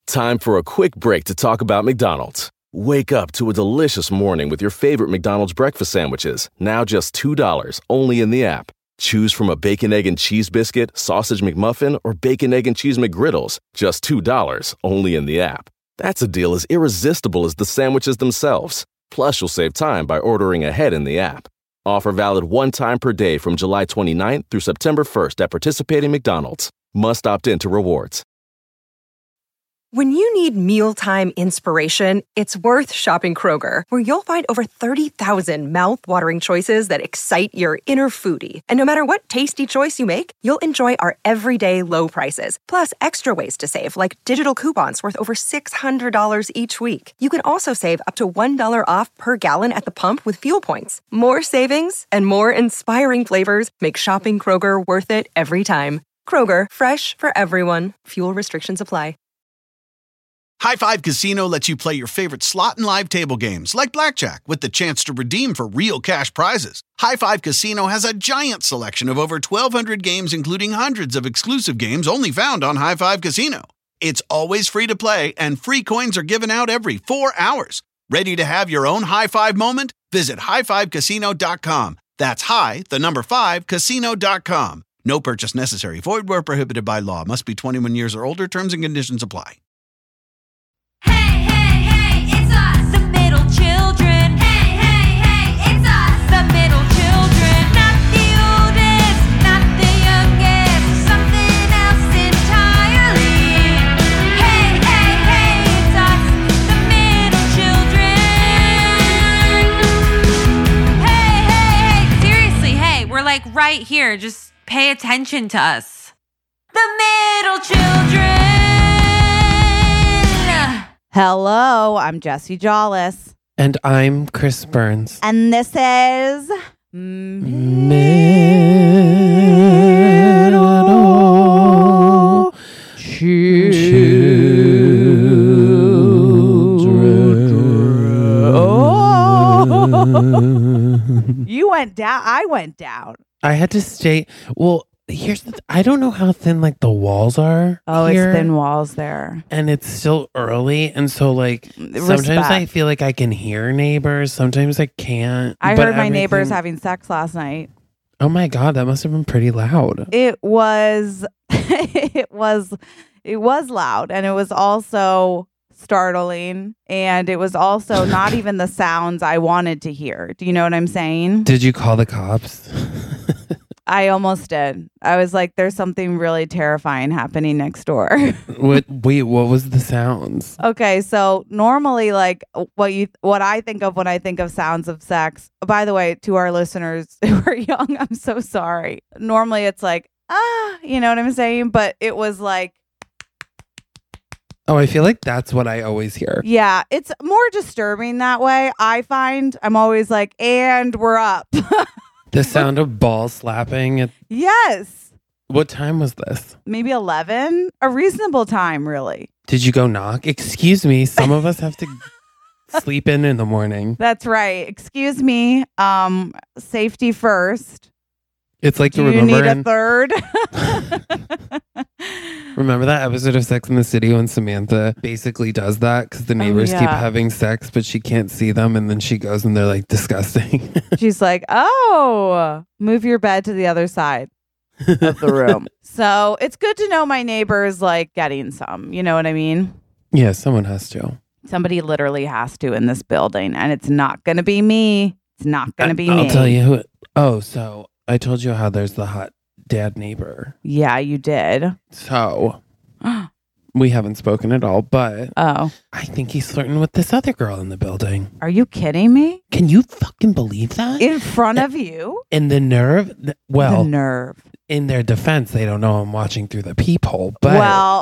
Time for a quick break to talk about McDonald's. Wake up to a delicious morning with your favorite McDonald's breakfast sandwiches, now just $2, only in the app. Choose from a bacon, egg, and cheese biscuit, sausage McMuffin, or bacon, egg, and cheese McGriddles, just $2, only in the app. That's a deal as irresistible as the sandwiches themselves. Plus, you'll save time by ordering ahead in the app. Offer valid one time per day from July 29th through September 1st at participating McDonald's. Must opt into rewards. When you need mealtime inspiration, it's worth shopping Kroger, where you'll find over 30,000 mouth-watering choices that excite your inner foodie. And no matter what tasty choice you make, you'll enjoy our everyday low prices, plus extra ways to save, like digital coupons worth over $600 each week. You can also save up to $1 off per gallon at the pump with fuel points. More savings and more inspiring flavors make shopping Kroger worth it every time. Kroger, fresh for everyone. Fuel restrictions apply. High Five Casino lets you play your favorite slot and live table games like blackjack with the chance to redeem for real cash prizes. High Five Casino has a giant selection of over 1,200 games, including hundreds of exclusive games only found on High Five Casino. It's always free to play, and free coins are given out every 4 hours. Ready to have your own high five moment? Visit highfivecasino.com. That's casino.com. No purchase necessary. Void where prohibited by law. Must be 21 years or older. Terms and conditions apply. Hey, hey, hey, it's us, the middle children. Hey, hey, hey, it's us, the middle children. Not the oldest, not the youngest, something else entirely. Hey, hey, hey, it's us, the middle children. Hey, hey, hey, seriously, hey, we're like right here. Just pay attention to us. The middle children. Hello, I'm Jessie Jollis. And I'm Chris Burns. And this is Middle Children. You went down. I went down. I had to stay. Well, I don't know how thin like the walls are. Oh, here, it's thin walls there. and it's still early, and so like sometimes Respect. I feel like I can hear neighbors, sometimes I can't. I but heard my neighbors everything- having sex last night. Oh my god, that must have been pretty loud. It was it was loud, and it was also startling, and it was also not even the sounds I wanted to hear. Do you know what I'm saying? Did you call the cops? I almost did. I was like, there's something really terrifying happening next door. What was the sounds? Okay, so normally like what I think of when I think of sounds of sex. By the way, to our listeners who are young, I'm so sorry. Normally it's like, you know what I'm saying? But it was like, Oh, I feel like that's what I always hear. yeah, it's more disturbing that way. I find I'm always like, and we're up. The sound of balls slapping. Yes. What time was this? Maybe 11, a reasonable time, really. Did you go knock? Excuse me. Some of us have to sleep in the morning. That's right. Excuse me. Safety first. It's like Do you need a third? Remember that episode of Sex and the City when Samantha basically does that because the neighbors keep yeah. having sex, but she can't see them, and then she goes and they're like disgusting. She's like, oh, move your bed to the other side of the room. So it's good to know my neighbor's like getting some. You know what I mean? Yeah, someone has to. Somebody literally has to in this building, and it's not going to be me. It's not going to be me. I'll tell you who. Oh, so I told you how there's the hot dad neighbor. Yeah, you did. So we haven't spoken at all, but Oh, I think he's flirting with this other girl in the building. are you kidding me? Can you fucking believe that? In front of you? And the nerve, well, The nerve. in their defense, they don't know I'm watching through the peephole, but Well,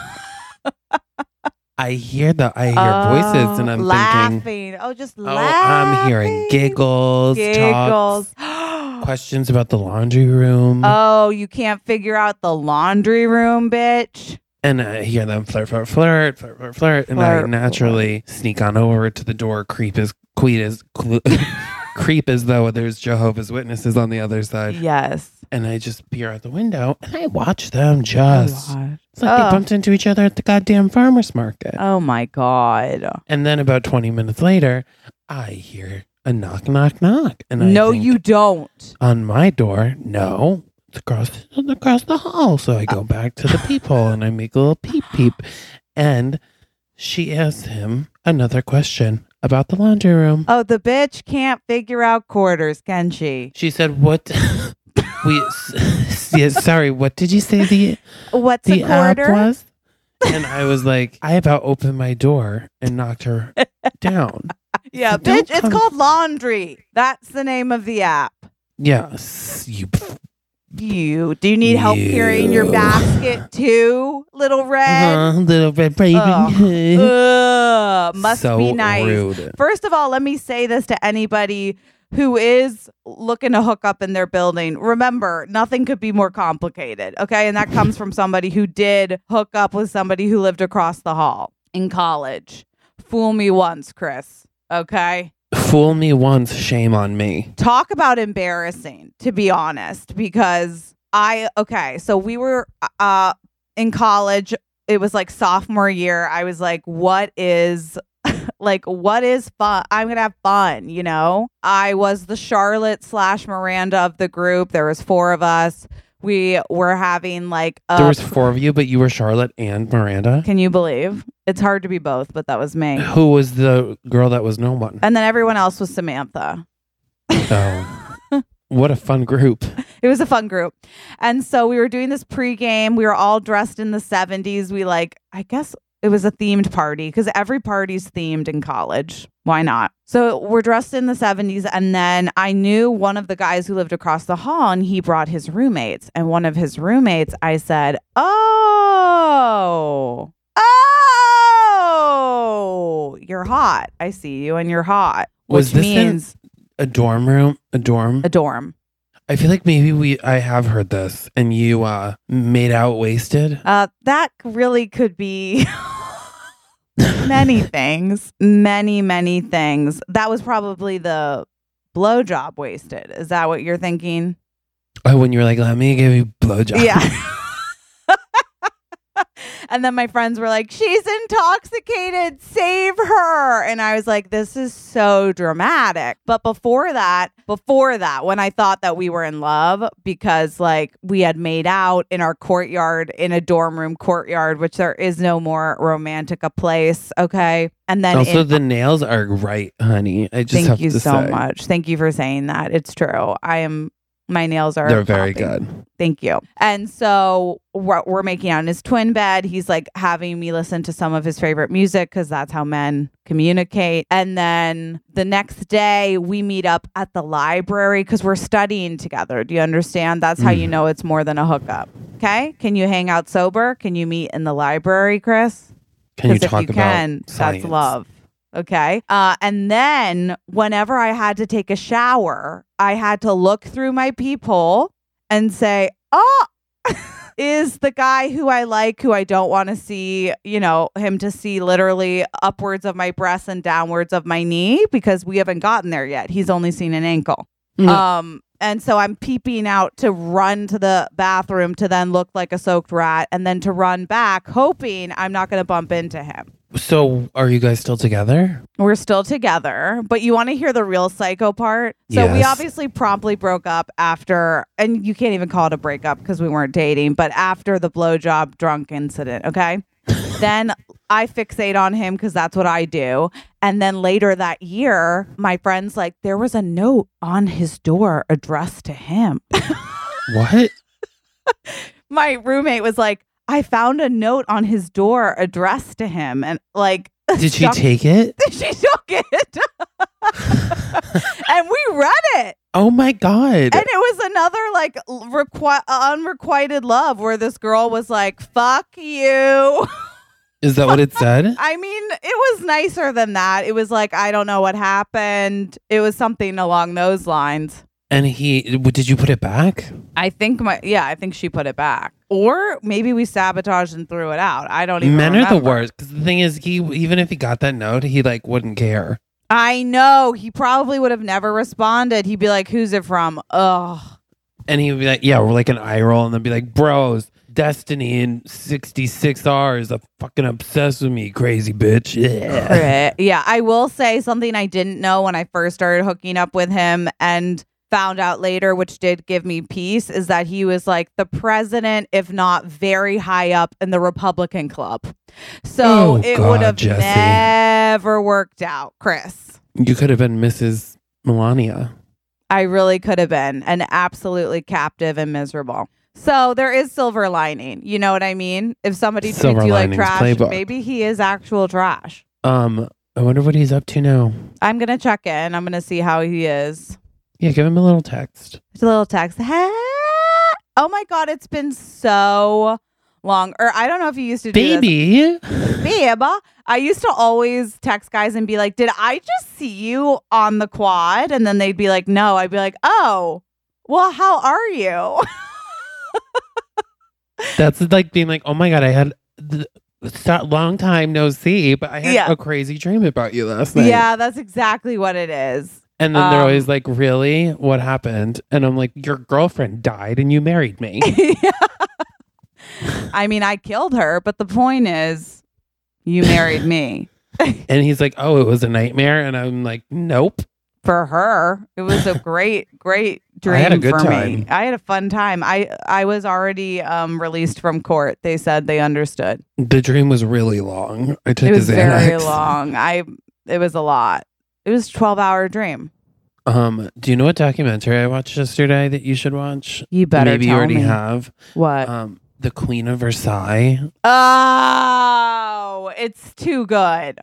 I hear voices and I'm laughing. thinking, Oh, just oh, laughing. I'm hearing giggles, Giggles. talks, questions about the laundry room. Oh, you can't figure out the laundry room, bitch. And I hear them flirt. And I Flirt. naturally sneak on over to the door, creep as quiet as creep as though there's Jehovah's Witnesses on the other side. Yes. And I just peer out the window and I watch them just. God. It's like they bumped into each other at the goddamn farmer's market. Oh my God. And then about 20 minutes later, I hear a knock, knock, knock. And I No, think, you don't. on my door, no. It's across the hall. So I go back to the peephole and I make a little peep peep. And she asks him another question about the laundry room. Oh, the bitch can't figure out quarters, can she? She said, "What?" Sorry. What did you say What's the a app quarter? was? And I was like, I about opened my door and knocked her down. Yeah, Don't bitch, it's come- called Laundry. That's the name of the app. Yes, you. Do you need help carrying your You. basket too, little red? Little red baby. Must So be nice. rude. First of all, let me say this to anybody who is looking to hook up in their building. Remember, nothing could be more complicated, okay? And that comes from somebody who did hook up with somebody who lived across the hall in college. Fool me once, Chris, okay? Fool me once, shame on me. Talk about embarrassing, to be honest, because so we were in college. It was like sophomore year. I was like, what is fun? I'm gonna have fun, you know. I was the Charlotte / Miranda of the group. There was 4 of us. We were having like There was 4 of you, but you were Charlotte and Miranda. can you believe? It's hard to be both, but that was me. Who was the girl that was no one? And then everyone else was Samantha. Oh, what a fun group. It was a fun group. And so we were doing this pregame. We were all dressed in the 70s. I guess it was a themed party because every party's themed in college. Why not? So we're dressed in the 70s. And then I knew one of the guys who lived across the hall and he brought his roommates. And one of his roommates, I said, Oh, you're hot. I see you and you're hot. Was Which this means a dorm room? A dorm? a dorm. I feel like maybe I have heard this and you made out wasted. That really could be many things. Many things. That was probably the blowjob wasted. Is that what you're thinking? Oh, when you were like, let me give you a blowjob. Yeah. And then my friends were like, she's intoxicated. Save her. And I was like, this is so dramatic. But before that, when I thought that we were in love because like we had made out in our courtyard, in a dorm room courtyard, which there is no more romantic a place. Okay. And then Also, the nails are right, honey. I just have thank you to so say. much. Thank you for saying that. It's true. My nails are They're very popping. good. Thank you. And so we're making out in his twin bed. He's like having me listen to some of his favorite music because that's how men communicate. And then the next day we meet up at the library because we're studying together. Do you understand? That's how you know it's more than a hookup. Okay. Can you hang out sober? Can you meet in the library, Chris? Can you 'Cause if talk you about can, science? that's love. Okay. And then whenever I had to take a shower, I had to look through my peephole and say, oh, is the guy who I like, who I don't want to see, him to see literally upwards of my breasts and downwards of my knee because we haven't gotten there yet. He's only seen an ankle. And so I'm peeping out to run to the bathroom to then look like a soaked rat and then to run back, hoping I'm not going to bump into him. So, are you guys still together? We're still together, but you want to hear the real psycho part? So we Yes. obviously promptly broke up after, and you can't even call it a breakup because we weren't dating, but after the blowjob drunk incident, okay? Then I fixate on him because that's what I do. And then later that year, my friend's like, there was a note on his door addressed to him. What? My roommate was like, I found a note on his door addressed to him. And like, Did she take it? She took it. And we read it. Oh my God. And it was another like unrequited love where this girl was like, fuck you. Is that what it said? I mean, it was nicer than that. It was like, I don't know what happened. It was something along those lines. And did you put it back? I think I think she put it back. Or maybe we sabotaged and threw it out. I don't even Men remember. are the worst. Because the thing is, even if he got that note, he like wouldn't care. I know. He probably would have never responded. He'd be like, who's it from? Ugh. And he would be like, yeah, we're like an eye roll. And then be like, bros, Destiny in 66 hours. I'm fucking obsessed with me, crazy bitch. Yeah. Yeah, I will say something I didn't know when I first started hooking up with him and found out later, which did give me peace, is that he was like the president, if not very high up in the Republican club. So it would have Jesse. never worked out, Chris. You could have been Mrs. Melania. I really could have been, and absolutely captive and miserable. So there is silver lining. You know what I mean? If somebody Silver treats you like linings trash, playbook. maybe he is actual trash. I wonder what he's up to now. I'm going to check in. I'm going to see how he is. Yeah, give him a little text. Just a little text. Hey! Oh my God, it's been so long. Or I don't know if you used to do Baby. this. Babe. I used to always text guys and be like, did I just see you on the quad? And then they'd be like, no. I'd be like, oh, well, how are you? That's like being like, oh my God, I had long time no see, but I had a crazy dream about you last night. Yeah, that's exactly what it is. And then they're always like, really? What happened? And I'm like, your girlfriend died and you married me. I mean, I killed her, but the point is, you married me. And he's like, oh, it was a nightmare. And I'm like, nope. For her, it was a great dream. I had a good for time. me. I had a fun time. I was already released from court. They said they understood. The dream was really long. I took It was a Xanax. very long. It was a lot. It was a 12-hour dream. Do you know what documentary I watched yesterday that you should watch? You better Maybe tell you already me. have. What? The Queen of Versailles. Oh, it's too good.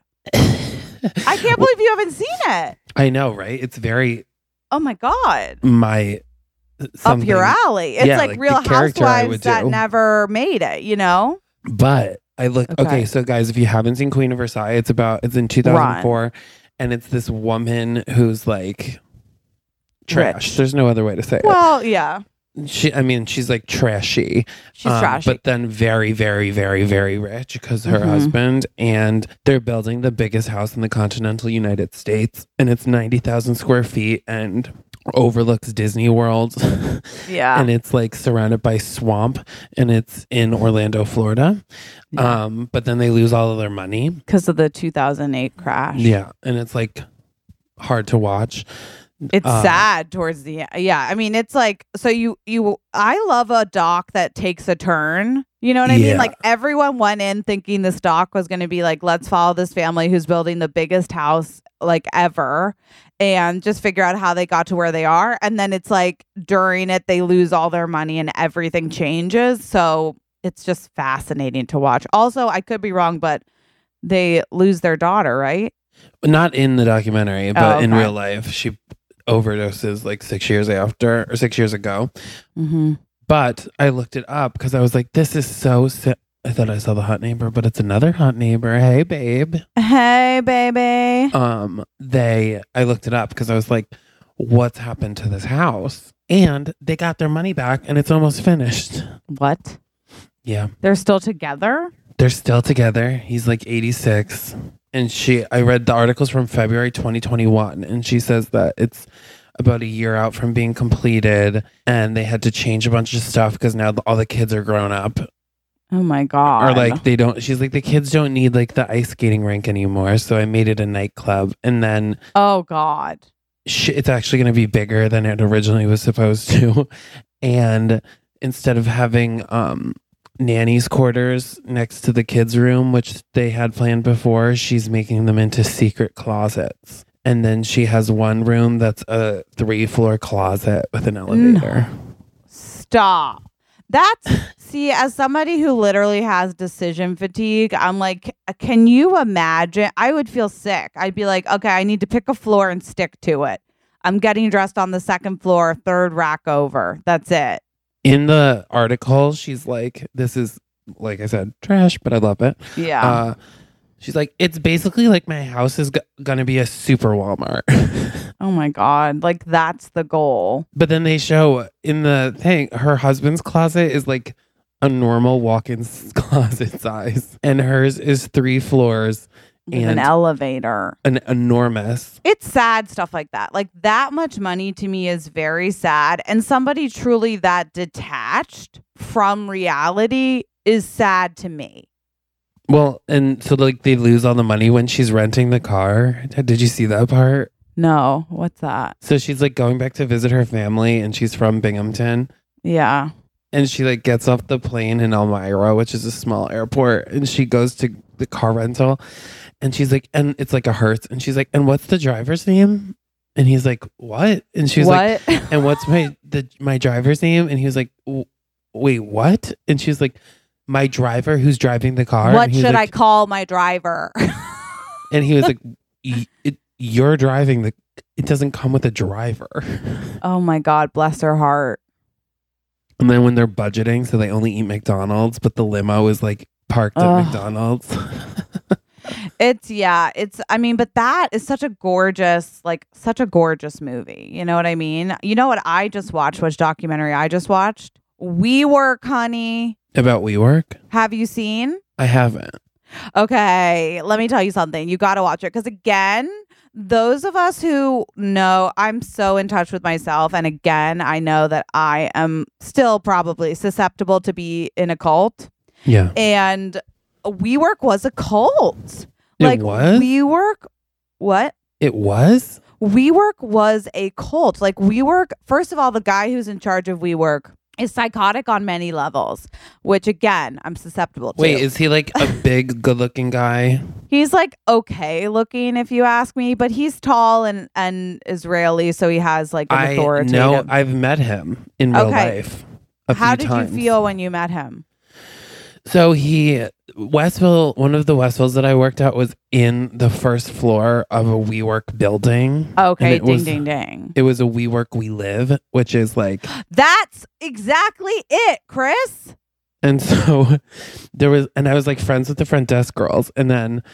I can't believe you haven't seen it. I know, right? It's very Oh my God. Up something. your alley. It's Yeah, like like Real the character I Housewives would that do. never made it, you know? But I look okay. So guys, if you haven't seen Queen of Versailles, it's in 2004, and it's this woman who's like trash. Rich. There's no other way to say Well, yeah. it. She's like trashy. She's trashy. But then very, very, very, very rich because her Mhm. husband, and they're building the biggest house in the continental United States, and it's 90,000 square feet and overlooks Disney World. Yeah. And it's like surrounded by swamp, and it's in Orlando, Florida. Yeah. But then they lose all of their money. Because of the 2008 crash. Yeah. And it's like hard to watch. It's sad towards the end. Yeah. I mean, it's like, so I love a doc that takes a turn. You know what I mean? Yeah. Like everyone went in thinking this doc was going to be like, let's follow this family who's building the biggest house like ever and just figure out how they got to where they are. And then it's like during it, they lose all their money and everything changes. So it's just fascinating to watch. Also, I could be wrong, but they lose their daughter, right? Not in the documentary, but in okay. real life, she overdoses like 6 years after, or 6 years ago. Mm-hmm. But I looked it up because I was like, this is so I thought I saw the hot neighbor, but it's another hot neighbor. Hey, babe. Hey, baby. I looked it up because I was like, what's happened to this house? And they got their money back and it's almost finished. What? Yeah. They're still together? They're still together. He's like 86. And I read the articles from February 2021, and she says that it's about a year out from being completed, and they had to change a bunch of stuff because now all the kids are grown up. Oh my God. Or like she's like, the kids don't need like the ice skating rink anymore. So I made it a nightclub. And then Oh God. it's actually going to be bigger than it originally was supposed to. And instead of having nanny's quarters next to the kids' room, which they had planned before, she's making them into secret closets. And then she has one room that's a 3-floor closet with an elevator. Stop. See, as somebody who literally has decision fatigue, I'm like, can you imagine? I would feel sick. I'd be like, okay, I need to pick a floor and stick to it. I'm getting dressed on the second floor, third rack over. That's it. In the article, she's like, this is, like I said, trash, but I love it. Yeah. She's like, it's basically like my house is going to be a super Walmart. Oh my God. Like that's the goal. But then they show in the thing, her husband's closet is like a normal walk-in closet size. And hers is 3 floors With an and elevator. an enormous. It's sad stuff like that. Like that much money to me is very sad. And somebody truly that detached from reality is sad to me. Well, and so like they lose all the money when she's renting the car. Did you see that part? No, what's that? So she's like going back to visit her family and she's from Binghamton. Yeah. And she like gets off the plane in Elmira, which is a small airport, and she goes to the car rental, and she's like, and it's like a Hertz, and she's like, and what's the driver's name? And he's like, what? And she's like, and what's my driver's name? And he was like, wait, what? And she's like, my driver who's driving the car. What should like, I call my driver? And he was like, you're driving it doesn't come with a driver. Oh my God, bless her heart. And then when they're budgeting, so they only eat McDonald's, but the limo is like parked at McDonald's. But that is such a gorgeous movie. You know what I mean? You know what I just watched? Which documentary I just watched? WeWork, honey. About WeWork? Have you seen? I haven't. Okay, let me tell you something. You got to watch it because again, those of us who know, I'm so in touch with myself. And again, I know that I am still probably susceptible to be in a cult. Yeah. And WeWork was a cult. It was? WeWork, what? It was? WeWork was a cult. Like WeWork, first of all, the guy who's in charge of WeWork is psychotic on many levels, which again, I'm susceptible to. Wait, is he like a big, good-looking guy? He's like okay looking, if you ask me, but he's tall and Israeli, so he has like an authoritative. No, I've met him in real life. How did times. you feel when you met him? So one of the Westvilles that I worked at was in the first floor of a WeWork building. Okay, ding, ding. It was a WeWork We Live, which is like... That's exactly it, Chris. And so I was like friends with the front desk girls. And then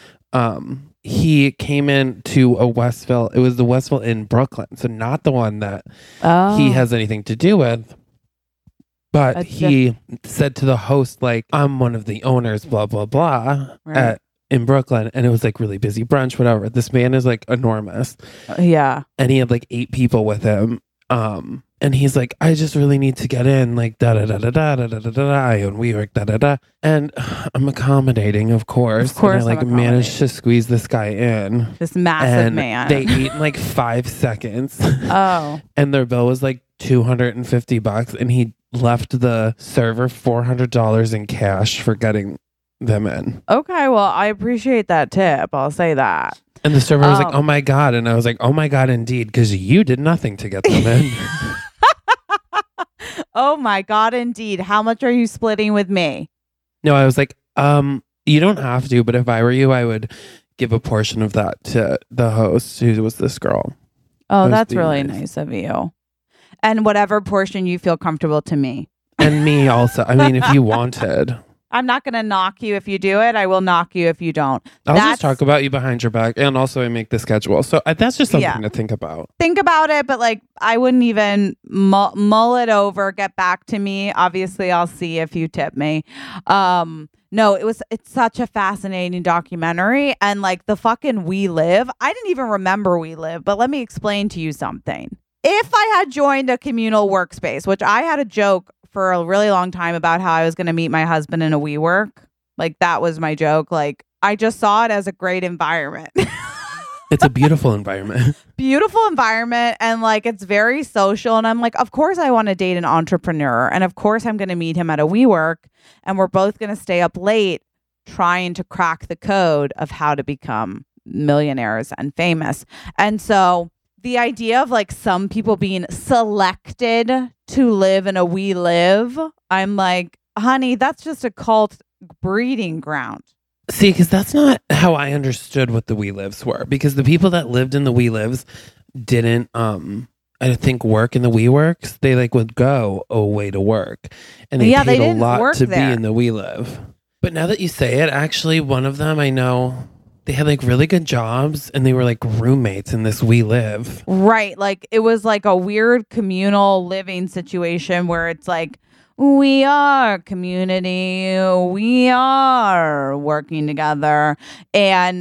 he came in to a Westville. It was the Westville in Brooklyn. So not the one that he has anything to do with. But he said to the host, like, I'm one of the owners, blah, blah, blah, in Brooklyn. And it was like really busy brunch, whatever. This man is like enormous. Yeah. And he had like 8 people with him. And he's like, I just really need to get in, like, da-da-da-da-da-da-da-da-da, I own WeWork, da-da-da. And I'm accommodating, of course. And I like managed to squeeze this guy in. This massive man. They ate in like 5 seconds. Oh. And their bill was like $250. And he left the server $400 in cash for getting them in. Okay, well, I appreciate that tip. I'll say that. And the server was like, oh my God. And I was like, oh my God, indeed, because you did nothing to get them in. Oh my God, indeed. How much are you splitting with me? No, I was like, you don't have to, but if I were you, I would give a portion of that to the host, who was this girl. Oh, that's really nice of you. And whatever portion you feel comfortable to me. And me also. I mean, if you wanted. I'm not going to knock you if you do it. I will knock you if you don't. I'll just talk about you behind your back. And also I make the schedule. So that's just something to think about. Think about it. But like, I wouldn't even mull it over. Get back to me. Obviously, I'll see if you tip me. No, it's such a fascinating documentary. And like the fucking We Live. I didn't even remember We Live. But let me explain to you something. If I had joined a communal workspace, which I had a joke for a really long time about how I was going to meet my husband in a WeWork. Like that was my joke. Like I just saw it as a great environment. It's a beautiful environment. Beautiful environment. And like, it's very social. And I'm like, of course I want to date an entrepreneur. And of course I'm going to meet him at a WeWork. And we're both going to stay up late trying to crack the code of how to become millionaires and famous. And so the idea of like some people being selected to live in a We Live, I'm like, honey, that's just a cult breeding ground. See, because that's not how I understood what the We Lives were. Because the people that lived in the We Lives didn't, I think, work in the WeWorks. They like would go away to work, and they paid a lot to be in the We Live. But now that you say it, actually, one of them I know. They had like really good jobs and they were like roommates in this We Live. Right. Like it was like a weird communal living situation where it's like, we are community. We are working together. And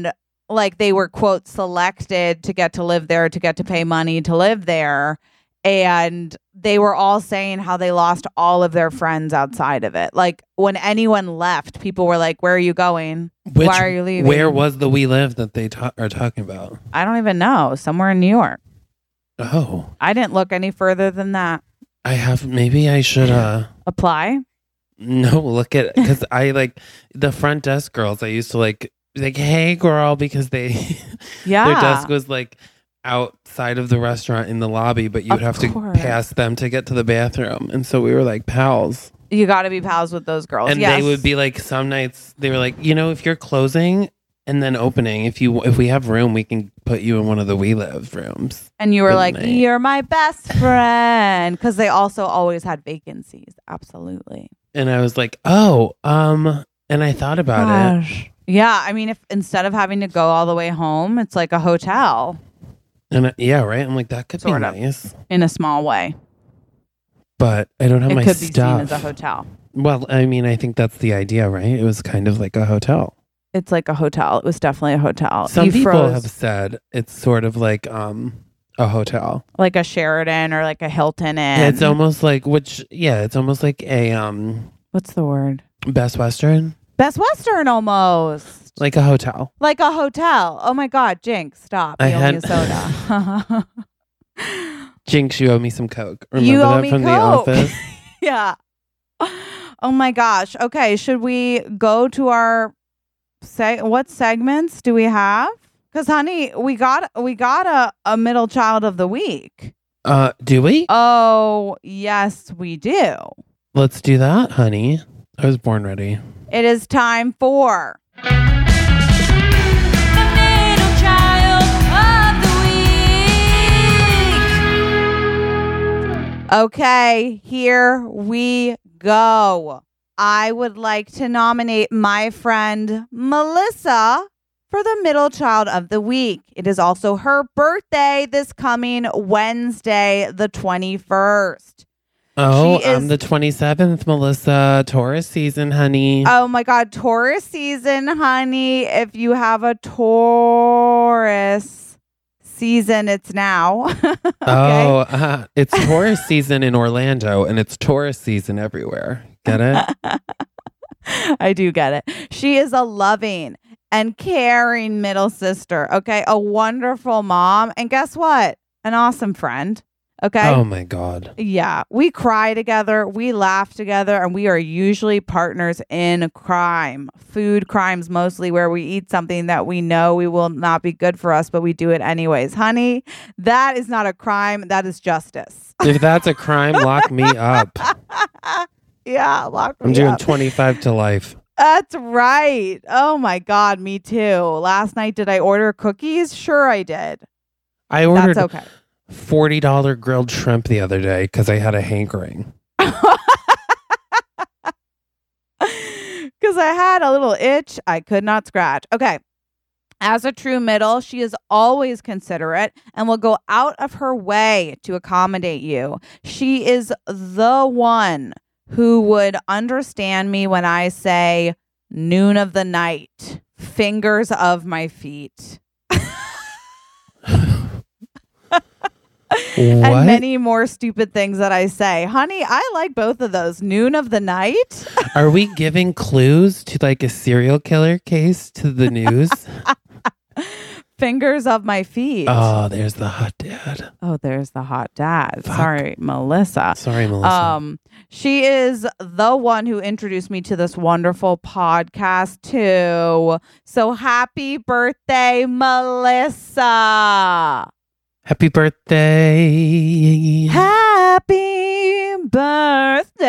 like they were, quote, selected to get to live there, to get to pay money to live there. And they were all saying how they lost all of their friends outside of it. Like when anyone left, people were like, where are you going? Why are you leaving? Where was the We Live that they are talking about? I don't even know. Somewhere in New York. Oh. I didn't look any further than that. Maybe I should apply. No, look at, because I like the front desk girls. I used to like, hey girl, because their desk was like outside of the restaurant in the lobby, but you'd have to pass them to get to the bathroom. And so we were like pals. You got to be pals with those girls. And they would be like, some nights they were like, if you're closing and then opening, if we have room, we can put you in one of the We Live rooms. And you were like, you're my best friend. Because they also always had vacancies. Absolutely. And I was like, and I thought about it. Yeah. I mean, if instead of having to go all the way home, it's like a hotel. And yeah, right. I'm like, that could be nice in a small way, but I don't have my stuff. It could be seen as a hotel. Well, I mean, I think that's the idea, right? It was kind of like a hotel. It's like a hotel. It was definitely a hotel. Some people have said it's sort of like a hotel, like a Sheraton or like a Hilton Inn. It's almost like it's almost like a what's the word? Best Western. Best Western, almost. Like a hotel. Like a hotel. Oh my God, Jinx, stop. You owe me a soda. Jinx, you owe me some Coke. Remember you owe that me from Coke. The Office? Yeah. Oh my gosh. Okay, should we go to our what segments do we have? Because honey, we got a middle child of the week. Do we? Oh, yes, we do. Let's do that, honey. I was born ready. It is time for the middle child of the week. Okay, here we go. I would like to nominate my friend Melissa for the middle child of the week. It is also her birthday this coming Wednesday, the 21st. Oh, I'm the 27th, Melissa. Taurus season, honey. Oh my God, Taurus season, honey. If you have a Taurus season, it's now. Okay? Oh, it's Taurus season in Orlando, and it's Taurus season everywhere. Get it? I do get it. She is a loving and caring middle sister. Okay, a wonderful mom, and guess what? An awesome friend. Okay. Oh my God. Yeah. We cry together. We laugh together. And we are usually partners in crime. Food crimes mostly, where we eat something that we know we will not be good for us, but we do it anyways. Honey, that is not a crime. That is justice. If that's a crime, lock me up. Yeah, lock me up. I'm doing 25 to life. That's right. Oh my God, me too. Last night, did I order cookies? Sure I did. I ordered That's okay. $40 grilled shrimp the other day because I had a hankering. Because I had a little itch I could not scratch. Okay. As a true middle, she is always considerate and will go out of her way to accommodate you. She is the one who would understand me when I say noon of the night, fingers of my feet. And many more stupid things that I say. Honey, I like both of those. Noon of the night. Are we giving clues to like a serial killer case to the news? Fingers of my feet. Oh, there's the hot dad. Oh, there's the hot dad. Fuck. Sorry, Melissa. Sorry, Melissa. She is the one who introduced me to this wonderful podcast too. So happy birthday, Melissa. Happy birthday. Happy birthday.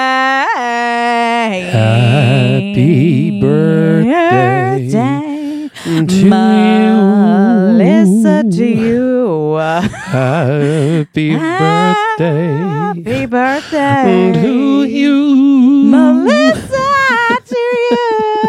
Happy birthday to Melissa, to you. Happy birthday. Happy birthday to you. Melissa, to you.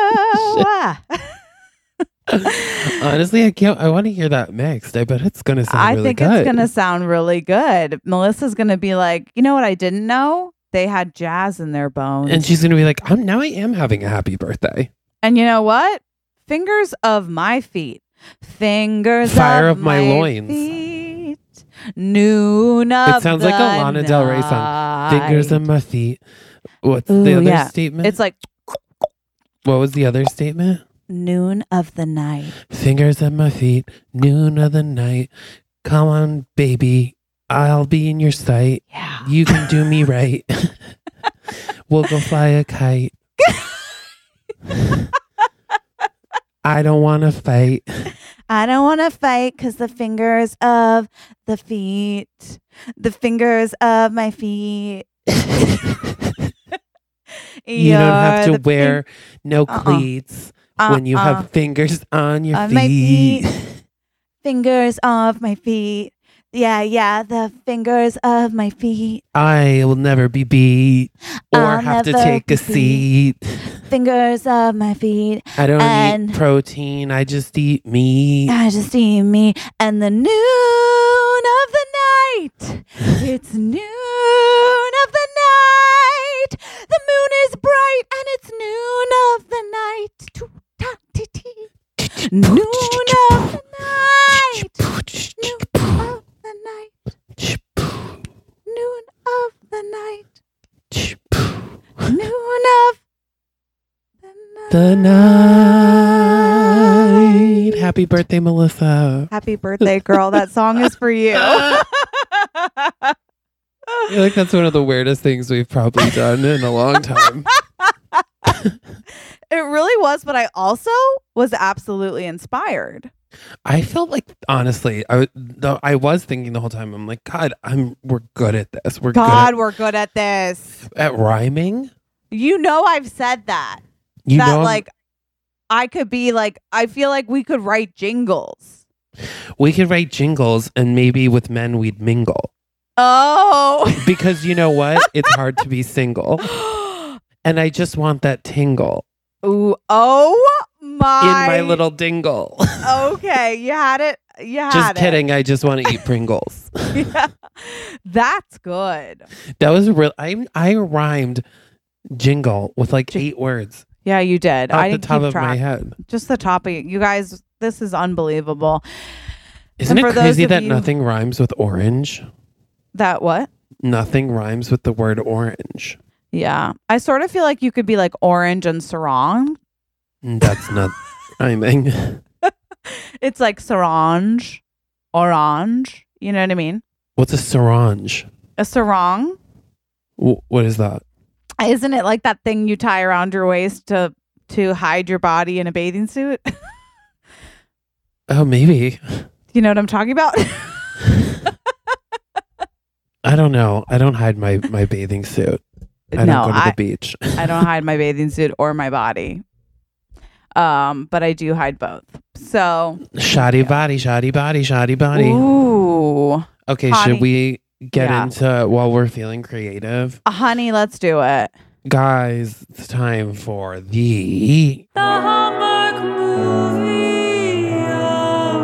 Honestly, I want to hear that mixed. I bet it's gonna sound really good. I think it's gonna sound really good. Melissa's gonna be like, you know what I didn't know? They had jazz in their bones. And she's gonna be like, now I am having a happy birthday. And you know what? Fingers of my feet. Fingers Fire of of my loins. feet. Noon of It sounds like a the Lana Del Rey song. Fingers night. of my feet. What's Ooh, the other yeah. statement? It's like What was the other statement? noon of the night. Fingers at my feet, noon of the night. Come on, baby. I'll be in your sight. Yeah. You can do me right. We'll go fly a kite. I don't want to fight. I don't want to fight because the fingers of the feet, the fingers of my feet. You don't have You're to the wear no cleats when you have fingers on your on feet. my feet. Fingers of my feet. Yeah, the fingers of my feet. I will never be beat or I'll have to never take be a seat. Fingers of my feet. I don't And- eat protein. I just eat meat. I just see me and the noon of the night. It's noon of the night. The moon is bright and it's noon of the night. Toot-ta-tee-tee. Noon of the night. Noon of the night. Noon of the night. Noon of The night. Happy birthday, Melissa. Happy birthday, girl. That song is for you. I feel like that's one of the weirdest things we've probably done in a long time. It really was, but I also was absolutely inspired. I felt like, honestly, I was thinking the whole time, I'm like, God, we're good at this. We're God, we're good at this. good at rhyming. You know, I've said that. You that know, like I could be like, I feel like we could write jingles. we could write jingles and maybe with men we'd mingle. Oh. Because you know what? It's hard to be single. And I just want that tingle Ooh, oh my. in my little dingle. Okay, you had it. You had Just it. kidding. I just want to eat Pringles. Yeah. That's good. That was real. I rhymed jingle with like 8 words Yeah, you did. off I the didn't top keep of track. my head. Just the top of you guys. This is unbelievable. Isn't And it for those crazy of that you- nothing rhymes with orange? That what? Nothing rhymes with the word orange. Yeah. I sort of feel like you could be like orange and sarong. That's not rhyming. It's like sarange, orange. You know what I mean? What's a sarange? A sarong. What is that? Isn't it like that thing you tie around your waist to hide your body in a bathing suit? Oh, maybe. You know what I'm talking about? I don't know. I don't hide my bathing suit. I No, don't go to the beach. I don't hide my bathing suit or my body. But I do hide both. So, Shoddy body, shoddy body, shoddy body. ooh, Okay, honey. should we get Yeah. into while we're feeling creative? honey, let's do it. Guys, it's time for the The Hallmark movie of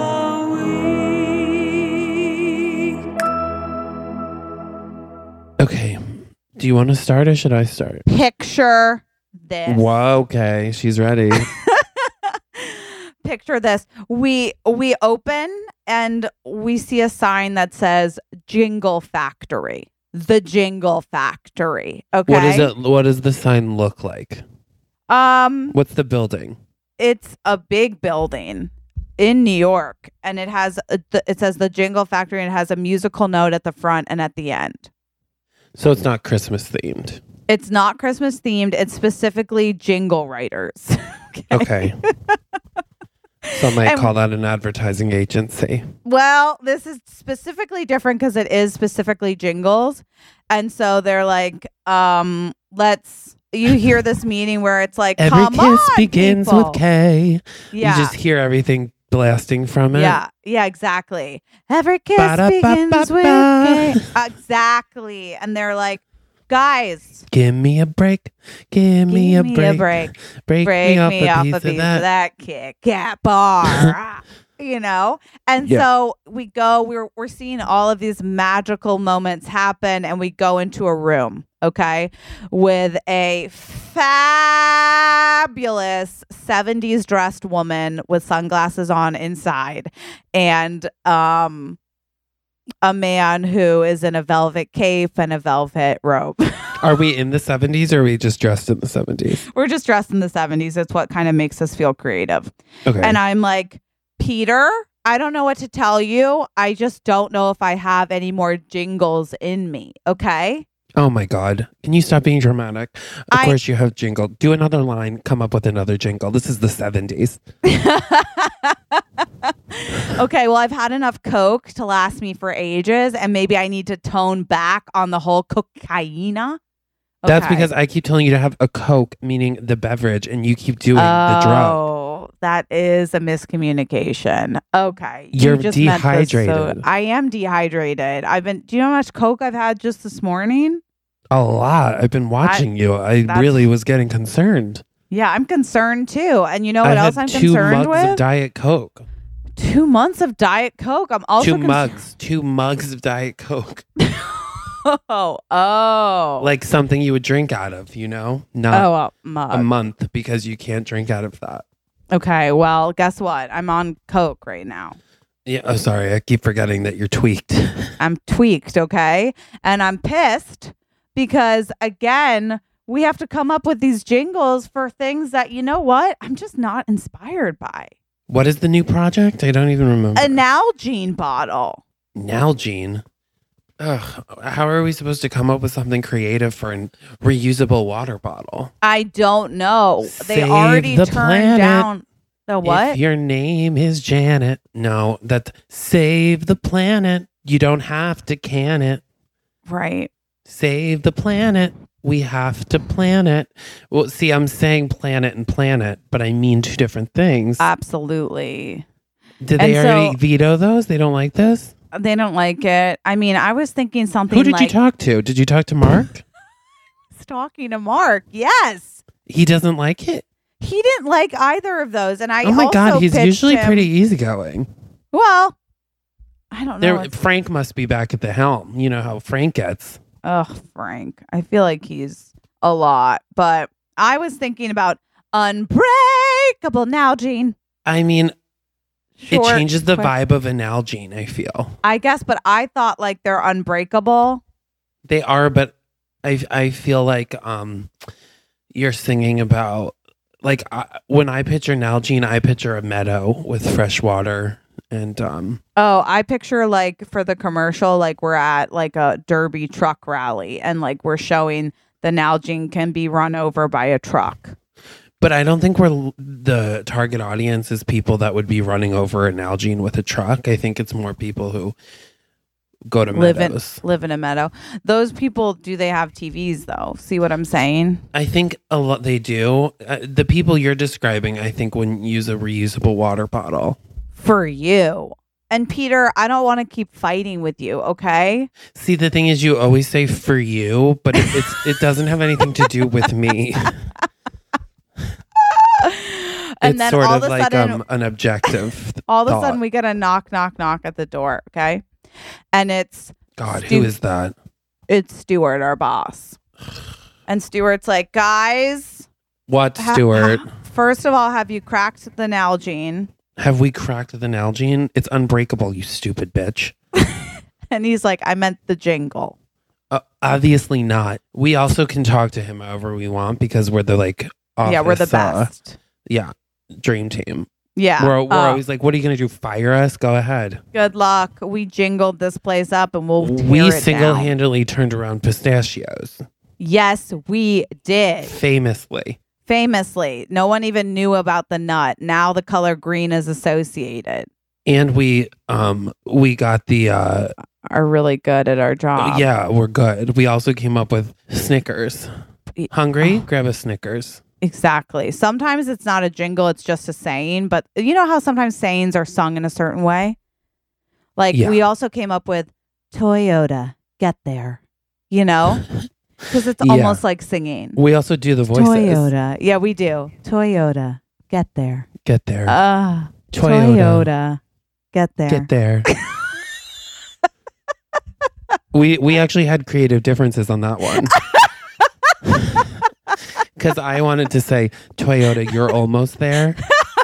the week. Okay. Do you want to start or should I start? Picture this. Whoa, okay. She's ready. Picture this. We open and we see a sign that says Jingle Factory. The Jingle Factory. Okay. What is it? What does the sign look like? What's the building? It's a big building in New York, and it has it says the Jingle Factory, and it has a musical note at the front and at the end. So it's not Christmas themed. It's not Christmas themed. It's specifically jingle writers. Okay. Some might And- call that an advertising agency. Well, this is specifically different because it is specifically jingles. And so they're like, you hear this meeting where it's like, Every come kiss on, begins people. with K. Yeah. You just hear everything blasting from it. Yeah, exactly. Every kiss Ba-da-ba-ba-ba. begins with K. Exactly. And they're like, guys, Give me a break. Give me a break. Break Break me off a piece of that. Kit Kat bar. You know? And Yeah. so we're seeing all of these magical moments happen, and we go into a room. okay, with a fabulous 70s dressed woman with sunglasses on inside and a man who is in a velvet cape and a velvet robe. Are we in the 70s or are we just dressed in the 70s? We're just dressed in the 70s. It's what kind of makes us feel creative. Okay. And I'm like, Peter, I don't know what to tell you. I just don't know if I have any more jingles in me. Okay. Oh my God. Can you stop being dramatic? Of course you have jingle. Do another line. Come up with another jingle. This is the 70s. Okay. Well, I've had enough Coke to last me for ages. And maybe I need to tone back on the whole cocaina. That's because I keep telling you to have a Coke, meaning the beverage, and you keep doing the drug. Oh, that is a miscommunication. Okay. You're You just meant this, dehydrated. I am dehydrated. Do you know how much Coke I've had just this morning? A lot. I've been watching you. I really was getting concerned. Yeah, I'm concerned too. And you know what I've else had I'm 2 concerned mugs with? of Diet Coke. 2 months of Diet Coke. I'm also 2 mugs of Diet Coke. Oh. Like something you would drink out of, not mug. a month, because you can't drink out of that. Okay, well, guess what? I'm on Coke right now. Yeah. Oh, sorry. I keep forgetting that you're tweaked. I'm tweaked, okay? And I'm pissed because, again, we have to come up with these jingles for things that, you know what? I'm just not inspired by. What is the new project? I don't even remember. A Nalgene bottle. Nalgene. Ugh. How are we supposed to come up with something creative for a reusable water bottle? I don't know. They Save already the turned planet. down the what? If your name is Janet. No, that save the planet. You don't have to can it. Right. Save the planet. We have to plan it. Well, see, I'm saying planet and planet, but I mean 2 different things. Absolutely. Did they and already so- veto those? They don't like this? They don't like it. I mean, I was thinking something Who did like you talk to? Did you talk to Mark? talking to Mark. Yes. He doesn't like it? He didn't like either of those. And I Oh my also God, he's pitched usually him- pretty easygoing. Well, I don't know. Frank must be back at the helm. You know how Frank gets. Ugh, Frank. I feel like he's a lot. But I was thinking about Unbreakable Nalgene. I mean, it Short, changes the quick. vibe of an Nalgene, I feel. I guess, but I thought like they're unbreakable. They are, but I feel like you're singing about, like, when I picture Nalgene, I picture a meadow with fresh water and Oh, I picture like for the commercial, like we're at like a Derby truck rally and like we're showing the Nalgene can be run over by a truck. but I don't think the target audience is people that would be running over an Nalgene with a truck. I think it's more people who go to meadows. Live in a meadow. Those people, do they have TVs though? See what I'm saying? I think a lot they do. The people you're describing, I think, wouldn't use a reusable water bottle. For you. And Peter, I don't want to keep fighting with you, okay? See, the thing is, you always say "for you," but it doesn't have anything to do with me. And it's then sort all of of a like sudden, an objective. all of a thought. sudden we get a knock at the door, okay? And it's God, who is that? Stuart, our boss. And Stuart's like, guys, What, Stuart? first of all, have you cracked the Nalgene? Have we cracked the Nalgene? It's unbreakable, you stupid bitch. And he's like, I meant the jingle. Obviously not. We also can talk to him however we want because we're the Yeah, we're the office, best. Yeah, dream team. Yeah. We're always like, what are you gonna do? Fire us? Go ahead. Good luck. We jingled this place up and we'll tear We it down. single-handedly turned around pistachios. Yes, we did. Famously. Famously. No one even knew about the nut. Now the color green is associated. And we got the Are really good at our job. yeah, we're good. We also came up with Snickers. Hungry? Grab a Snickers. Exactly. Sometimes it's not a jingle, it's just a saying. But you know how sometimes sayings are sung in a certain way? Like Yeah. we also came up with Toyota, get there. You know? Because it's Yeah. almost like singing. We also do the voices. Toyota. Yeah, we do. Toyota, get there. Get there. Toyota, get there. Get there. we actually had creative differences on that one. Because I wanted to say, Toyota, you're almost there.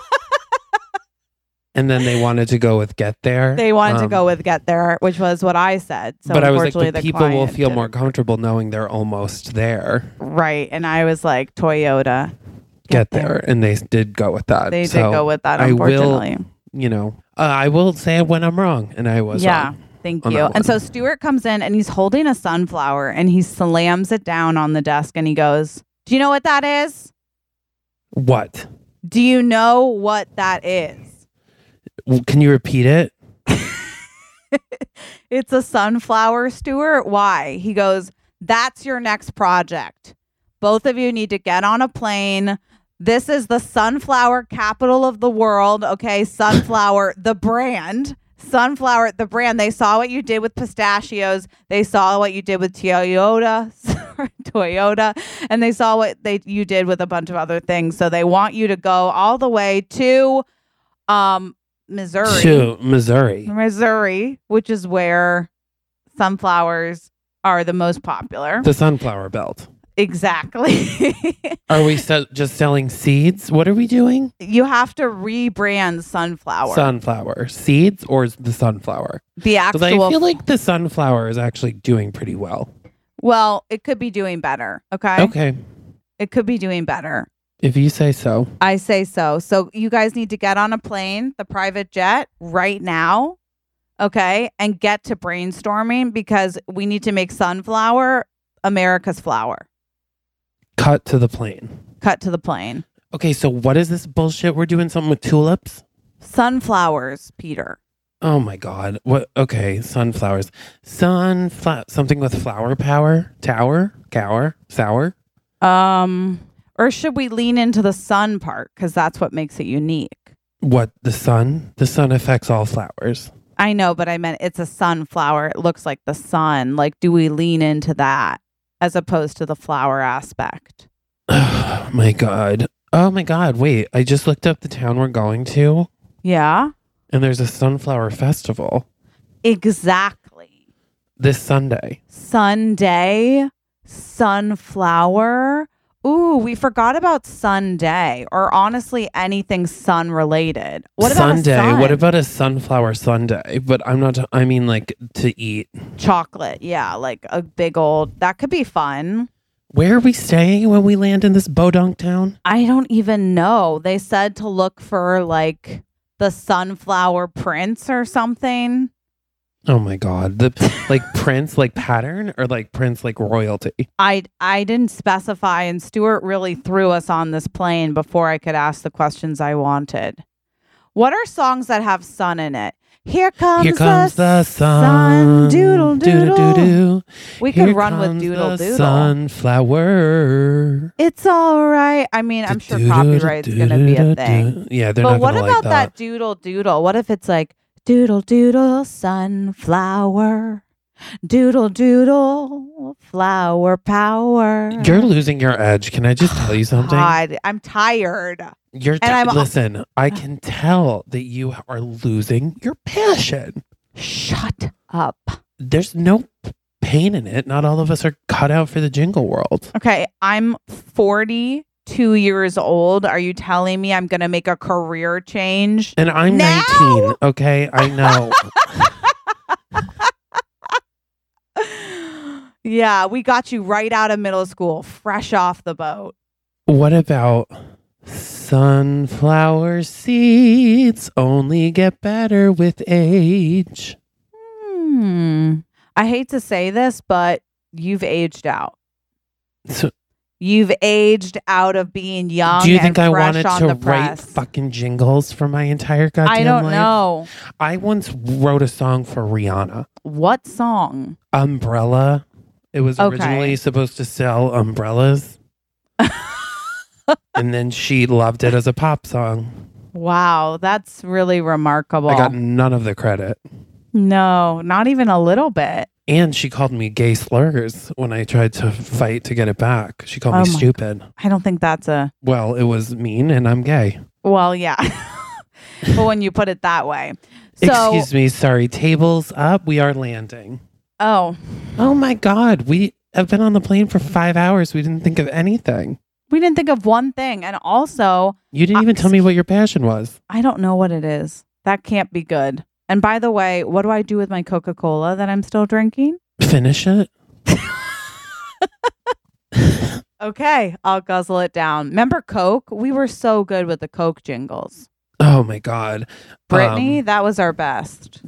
And then they wanted to go with get there. They wanted to go with get there, which was what I said. So but I was like, unfortunately, but the people will client feel didn't. more comfortable knowing they're almost there. Right. And I was like, Toyota. Get there. And they did go with that. They did So go with that, I unfortunately. will, I will say it when I'm wrong. And I was Yeah. wrong. Thank on you. that And so one. Stuart comes in and he's holding a sunflower and he slams it down on the desk and he goes, "Do you know what that is? What? Do you know what that is?" Can you repeat it? It's a sunflower, Stuart. Why? He goes, "That's your next project. Both of you need to get on a plane. This is the sunflower capital of the world." Okay. Sunflower, the brand. Sunflower, the brand. They saw what you did with pistachios. They saw what you did with Toyota, and they saw what you did with a bunch of other things. So they want you to go all the way to Missouri. To Missouri. Which is where sunflowers are the most popular. The sunflower belt. Exactly. Are we just selling seeds? What are we doing? You have to rebrand sunflower. Sunflower. Seeds or the sunflower? The Because I actual. feel like the sunflower is actually doing pretty well. Well, it could be doing better. Okay. Okay. It could be doing better. If you say so. I say so. So you guys need to get on a plane, the private jet, right now. Okay. And get to brainstorming because we need to make sunflower America's flower. Cut to the plane. Cut to the plane. Okay, so what is this bullshit? We're doing something with tulips? Sunflowers, Peter. Oh my God. What? Okay, sunflowers. Something with flower power? Tower? Cower? Sour? Or should we lean into the sun part? Because that's what makes it unique. What? The sun? The sun affects all flowers. I know, but I meant it's a sunflower. It looks like the sun. Like, do we lean into that as opposed to the flower aspect? Oh my God. Oh my God. Wait, I just looked up the town we're going to, Yeah, and there's a sunflower festival exactly. this Sunday. Sunday, sunflower. Ooh, we forgot about Sunday, or honestly, anything sun related. What about Sunday? a sun? What about a sunflower sundae? But I mean like to eat. chocolate? Yeah, like a big old. That could be fun. Where are we staying when we land in this bodunk town? I don't even know. They said to look for like the sunflower prince or something. Oh my God. The like Prince like pattern or like Prince like royalty? I didn't specify, and Stuart really threw us on this plane before I could ask the questions I wanted. What are songs that have sun in it? Here comes the sun. Doodle doodle. Doo-doo-doo-doo. We could Here run with comes doodle the doodle. Sunflower. It's all right. I mean, I'm sure copyright's going to be a thing. Yeah, they're But not what gonna about like that doodle doodle? What if it's like doodle doodle sunflower, doodle doodle flower power? You're losing your edge. Can I just tell you something? God, I'm tired. Listen, I can tell that you are losing your passion. Shut up. There's no pain in it. Not all of us are cut out for the jingle world. Okay, I'm 42 years old. Are you telling me I'm going to make a career change? And I'm Now? 19. Okay, I know. Yeah, we got you right out of middle school, fresh off the boat. What about sunflower seeds only get better with age? I hate to say this, but you've aged out. So, You've aged out of being young. do you think and I fresh wanted on to the write press. fucking jingles for my entire goddamn I don't life? know. I once wrote a song for Rihanna. What song? Umbrella. It was Okay. originally supposed to sell umbrellas. And then she loved it as a pop song. Wow, that's really remarkable. I got none of the credit. No, not even a little bit. And she called me gay slurs when I tried to fight to get it back. She called Oh me my stupid. I don't think that's a. Well, it was mean and I'm gay. Well, yeah. But when you put it that way. So, Excuse me. Sorry. Tables up. We are landing. Oh, Oh my God. We have been on the plane for 5 hours. We didn't think of anything. We didn't think of one thing. And also, You didn't even tell me what your passion was. I don't know what it is. That can't be good. And by the way, what do I do with my Coca-Cola that I'm still drinking? Finish it. Okay, I'll guzzle it down. Remember Coke? We were so good with the Coke jingles. Oh my God. Brittany, that was our best.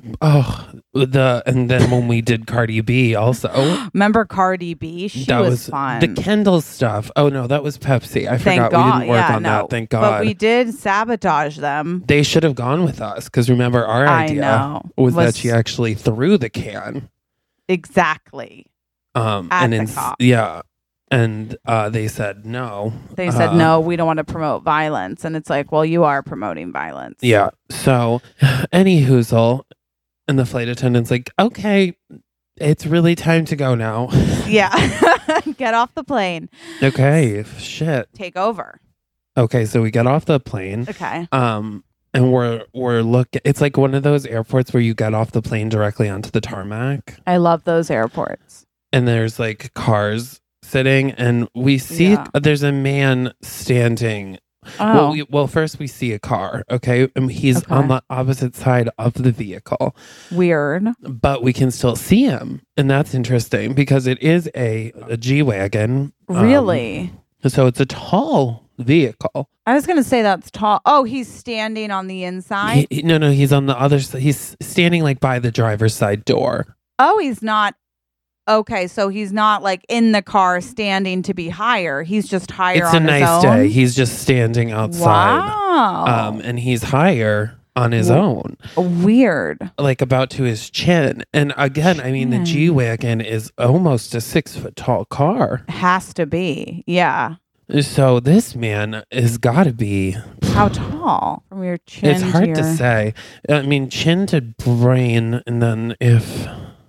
And then when we did Cardi B also. Remember Cardi B? She that was fun. The Kendall stuff. Oh no, that was Pepsi. I Thank forgot God. we didn't work on that. Thank God. But we did sabotage them. They should have gone with us because remember our idea was that she actually threw the can. Exactly. And the cop. yeah. And they said no. They said no, we don't want to promote violence. And it's like, well, you are promoting violence. Yeah. So any hoozle, and the flight attendant's like, okay, it's really time to go now. Yeah. Get off the plane. Okay. Shit. Take over. Okay, so we get off the plane. Okay. And we're looking. It's like one of those airports where you get off the plane directly onto the tarmac. I love those airports. And there's like cars sitting, and we see there's a man standing. Oh. Well, first we see a car. Okay, and he's on the opposite side of the vehicle. Weird. But we can still see him, and that's interesting because it is a G-Wagon. Really? So it's a tall vehicle. I was going to say that's tall. Oh, he's standing on the inside? No, he's on the other side. He's standing like by the driver's side door. Oh, he's not. Okay, so he's not like in the car standing to be higher. He's just higher on his own. It's a nice day. He's just standing outside. Wow. And he's higher on his own. Weird. Like about to his chin. And again, I mean, the G-Wagon is almost a 6-foot tall car. Has to be. Yeah. So this man has got to be... How tall? From your chin It's hard to say. I mean, chin to brain, and then if...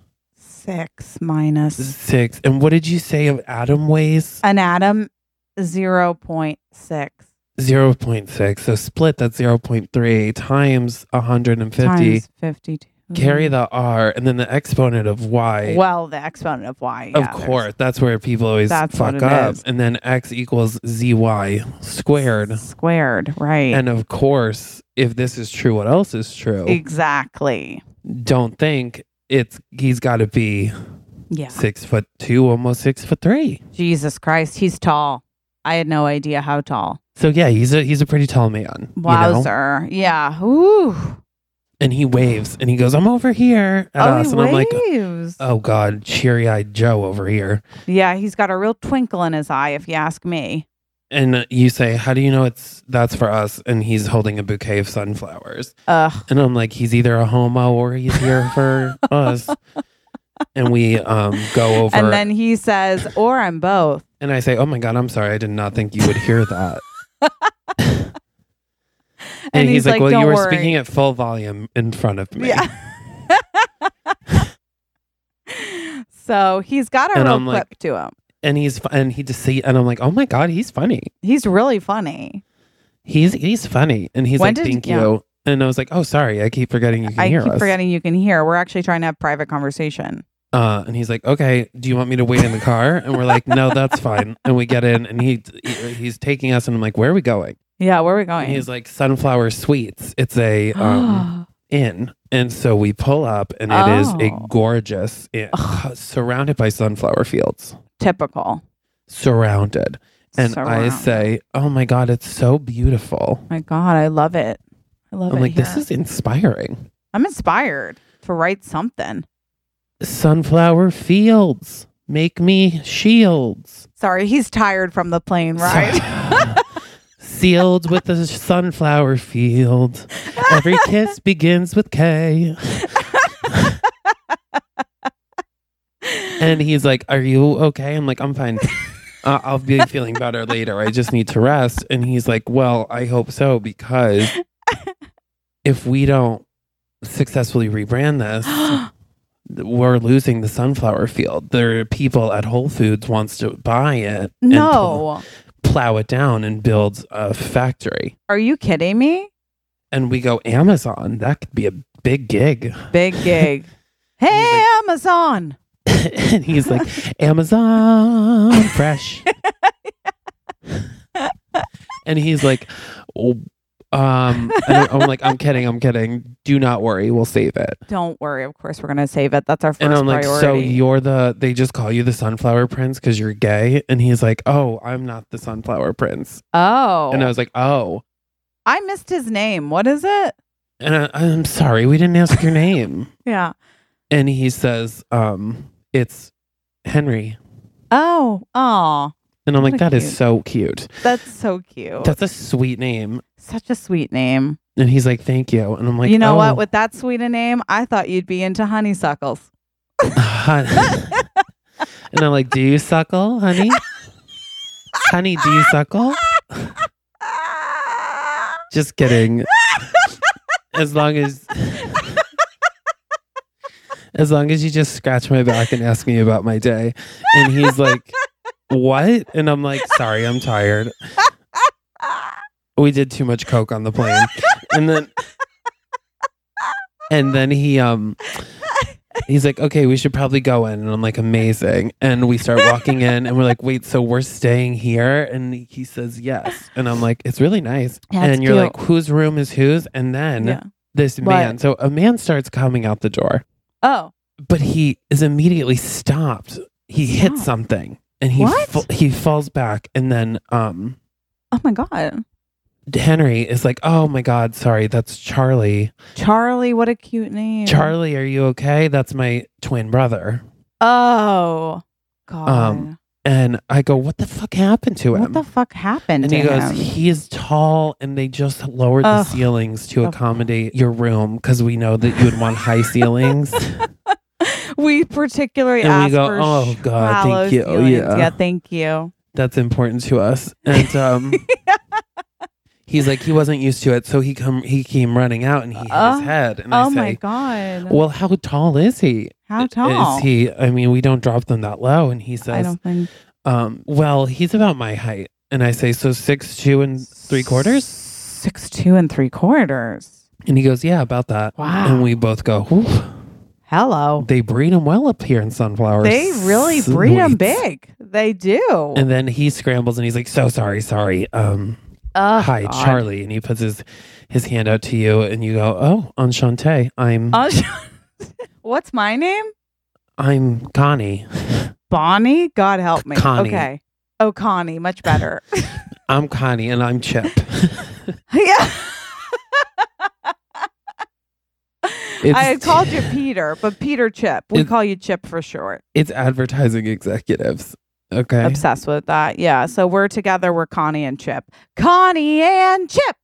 6 minus 6. And what did you say of atom weighs? An atom, 0.6. 0.6. So split that's 0.3 times 150. Times 52. Carry the R, and then the exponent of Y. Well, the exponent of Y. Of course. That's where people always fuck up. And then X equals ZY squared. Squared, right. And of course, if this is true, what else is true? Exactly. Don't think he's got to be 6'2", almost 6'3". Jesus Christ, he's tall. I had no idea how tall. So yeah, he's a pretty tall man. Wowzer. You know? Yeah. Ooh. And he waves and he goes, "I'm over here at us." And waves. I'm like, "Oh God, cheery-eyed Joe over here." Yeah, he's got a real twinkle in his eye, if you ask me. And you say, "How do you know that's for us?" And he's holding a bouquet of sunflowers. Ugh. And I'm like, he's either a homo or he's here for us. And we go over. And then he says, "Or I'm both." And I say, "Oh my God, I'm sorry. I did not think you would hear that." And he's like, "Well, you were speaking at full volume in front of me." Yeah. So he's got a real clip to him. And and I'm like, "Oh my God, he's funny. He's really funny. He's funny." And he's like, "Thank you." And I was like, "Oh, sorry. I keep forgetting you can hear us." I keep forgetting you can hear. We're actually trying to have private conversation. And he's like, "Okay, do you want me to wait in the car?" And we're like, "No, that's fine." And we get in, and he's taking us, and I'm like, "Where are we going?" Yeah, where are we going? And he's like, "Sunflower Suites." It's a inn. And so we pull up, and it is a gorgeous inn, surrounded by sunflower fields. Typical. Surrounded. And I say, "Oh my God, it's so beautiful." My God, I love it. I'm like, this is inspiring. I'm inspired to write something. Sunflower fields make me shields. Sorry, he's tired from the plane ride. Sealed with the sunflower field. Every kiss begins with K. And he's like, "Are you okay?" I'm like, "I'm fine. I'll be feeling better later. I just need to rest." And he's like, "Well, I hope so, because if we don't successfully rebrand this, we're losing the sunflower field. There are people at Whole Foods wants to buy it. No. And plow it down and build a factory." Are you kidding me? And we go, "Amazon, that could be a big gig." Big gig. Hey, Amazon. And he's like, "Amazon fresh." And he's like, and I'm like, I'm kidding. Do not worry. We'll save it. Don't worry. Of course, we're gonna save it. That's our first And I'm like, priority. so they just call you the Sunflower Prince because you're gay? And he's like, oh, I'm not the Sunflower Prince. Oh. And I was like, oh. I missed his name. What is it? And I'm sorry, we didn't ask your name. Yeah. And he says, it's Henry. Oh. Aw. And I'm like, What a that is cute- so cute. That's so cute. That's a sweet name. Such a sweet name. And he's like, thank you. And I'm like, you know oh. what? With that sweet a name, I thought you'd be into honeysuckles. And I'm like, do you suckle, honey? Honey, do you suckle? Just kidding. As long as you just scratch my back and ask me about my day. And he's like, what? And I'm like, sorry, I'm tired. We did too much coke on the plane. And then he's like, okay, we should probably go in. And I'm like, amazing. And we start walking in and we're like, wait, so we're staying here? And he says yes. And I'm like, it's really nice. Yeah, and it's you're cute. like, whose room is whose? And then Yeah. this What? man, so a man starts coming out the door, Oh. but he is immediately stopped. He hits Stop. something and he What? he falls back. And then Oh my God. Henry is like, oh my God, sorry, that's Charlie. Charlie, what a cute name. Charlie, are you okay? That's my twin brother. Oh. God. And I go, what the fuck happened to him? What the fuck happened And to he goes, him? he is tall, and they just lowered the Ugh. ceilings to Of accommodate your room because we know that you would want high ceilings. We particularly And we asked go, for oh, God, thank shallow you. ceilings. Yeah. Yeah, thank you. That's important to us. And he's like, he wasn't used to it, so he came running out and he hit his head. And I Oh say, my God. well, how tall is he? How tall? Is he? I mean, we don't drop them that low. And he I says, don't think. well, he's about my height. And I say, so 6'2" 3/4? 6'2" 3/4. And he goes, yeah, about that. Wow. And we both go, whew. Hello. They breed them well up here in Sunflower. They really breed them Sweet. big. They do. And then he scrambles and he's like, so sorry. Hi, God. Charlie. And he puts his hand out to you and you go, oh, Enchante. What's my name? I'm Connie. Bonnie? God help me. Connie. Okay. Oh, Connie. Much better. I'm Connie and I'm Chip. Yeah. It's, I had called you Peter, but Peter Chip. We It- call you Chip for short. It's advertising executives. Okay. Obsessed with that. Yeah. So we're together. We're Connie and Chip. Connie and Chip.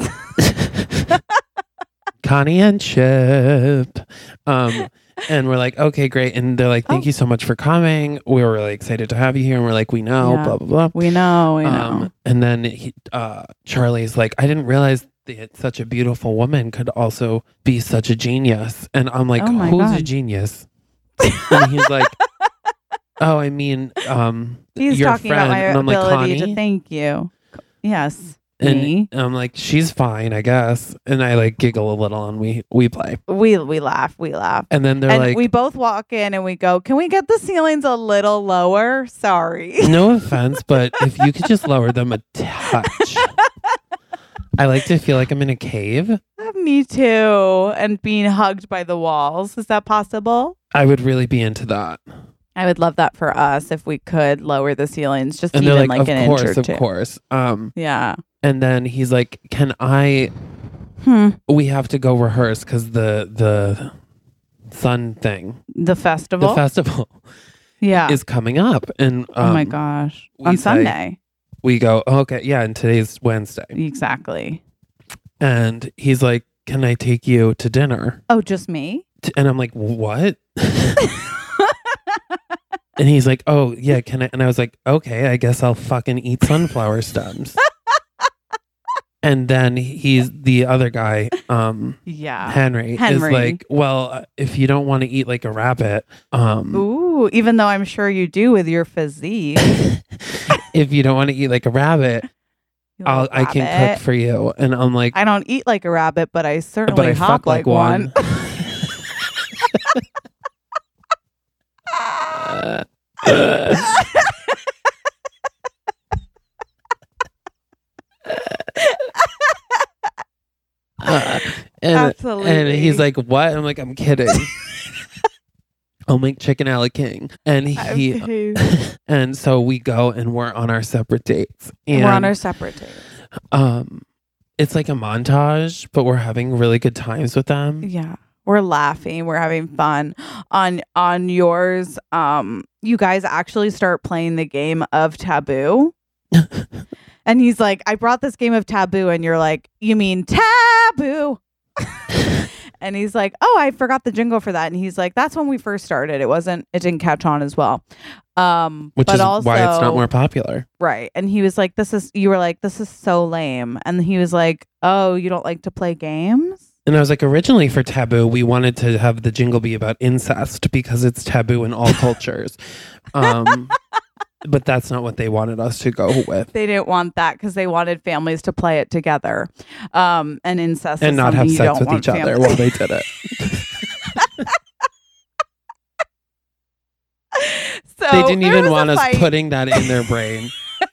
Connie and Chip. And we're like, okay, great. And they're like, thank you so much for coming. We were really excited to have you here. And we're like, we know, Yeah. blah, blah, blah. We know. We know. And then Charlie's like, I didn't realize that such a beautiful woman could also be such a genius. And I'm like, Oh my who's a God. genius? And he's like, oh, I mean, He's your talking friend. about my And I'm like, ability Connie? to thank you. Yes. And Me. I'm like, she's fine, I guess. And I like giggle a little and we play. We laugh. We laugh. And then they're And like, we both walk in and we go, can we get the ceilings a little lower? Sorry. no offense, but if you could just lower them a touch. I like to feel like I'm in a cave. Me too. And being hugged by the walls. Is that possible? I would really be into that. I would love that for us if we could lower the ceilings just And even they're like, like an inch or of two. course. Yeah. And then he's like, can I, we have to go rehearse because the sun thing, The festival. the festival yeah. is coming up. And oh my gosh. we On say- Sunday. we go, oh, okay, yeah, and today's Wednesday. Exactly. And he's like, can I take you to dinner? Oh, just me? And I'm like, what? And he's like, oh, yeah, can I? And I was like, okay, I guess I'll fucking eat sunflower stems. And then he's the other guy, Yeah. Henry, is Henry. like, well, if you don't want to eat like a rabbit, Ooh, even though I'm sure you do with your physique. if you don't want to eat like a rabbit, You I little can rabbit. cook for you. And I'm like, I don't eat like a rabbit, but I certainly but I hop fuck like one. And Absolutely. he's like, what? I'm like, I'm kidding. I'll make chicken a la king. And he and so we go and we're on our separate dates. And We're on our separate dates. it's like a montage, but we're having really good times with them. Yeah. We're laughing. We're having fun. On yours, you guys actually start playing the game of Taboo. And he's like, I brought this game of Taboo. And you're like, you mean Taboo? And he's like, oh, I forgot the jingle for that. And he's like, that's when we first started. It didn't catch on as well. Which but is also, why it's not more popular. Right. And he was like, you were like, this is so lame. And he was like, oh, you don't like to play games? And I was like, originally for Taboo, we wanted to have the jingle be about incest because it's taboo in all cultures. But that's not what they wanted us to go with. They didn't want that because they wanted families to play it together. And incest And is not have something you sex don't with want each other families- while they did it. So They didn't there even was a want us fight. putting that in their brain.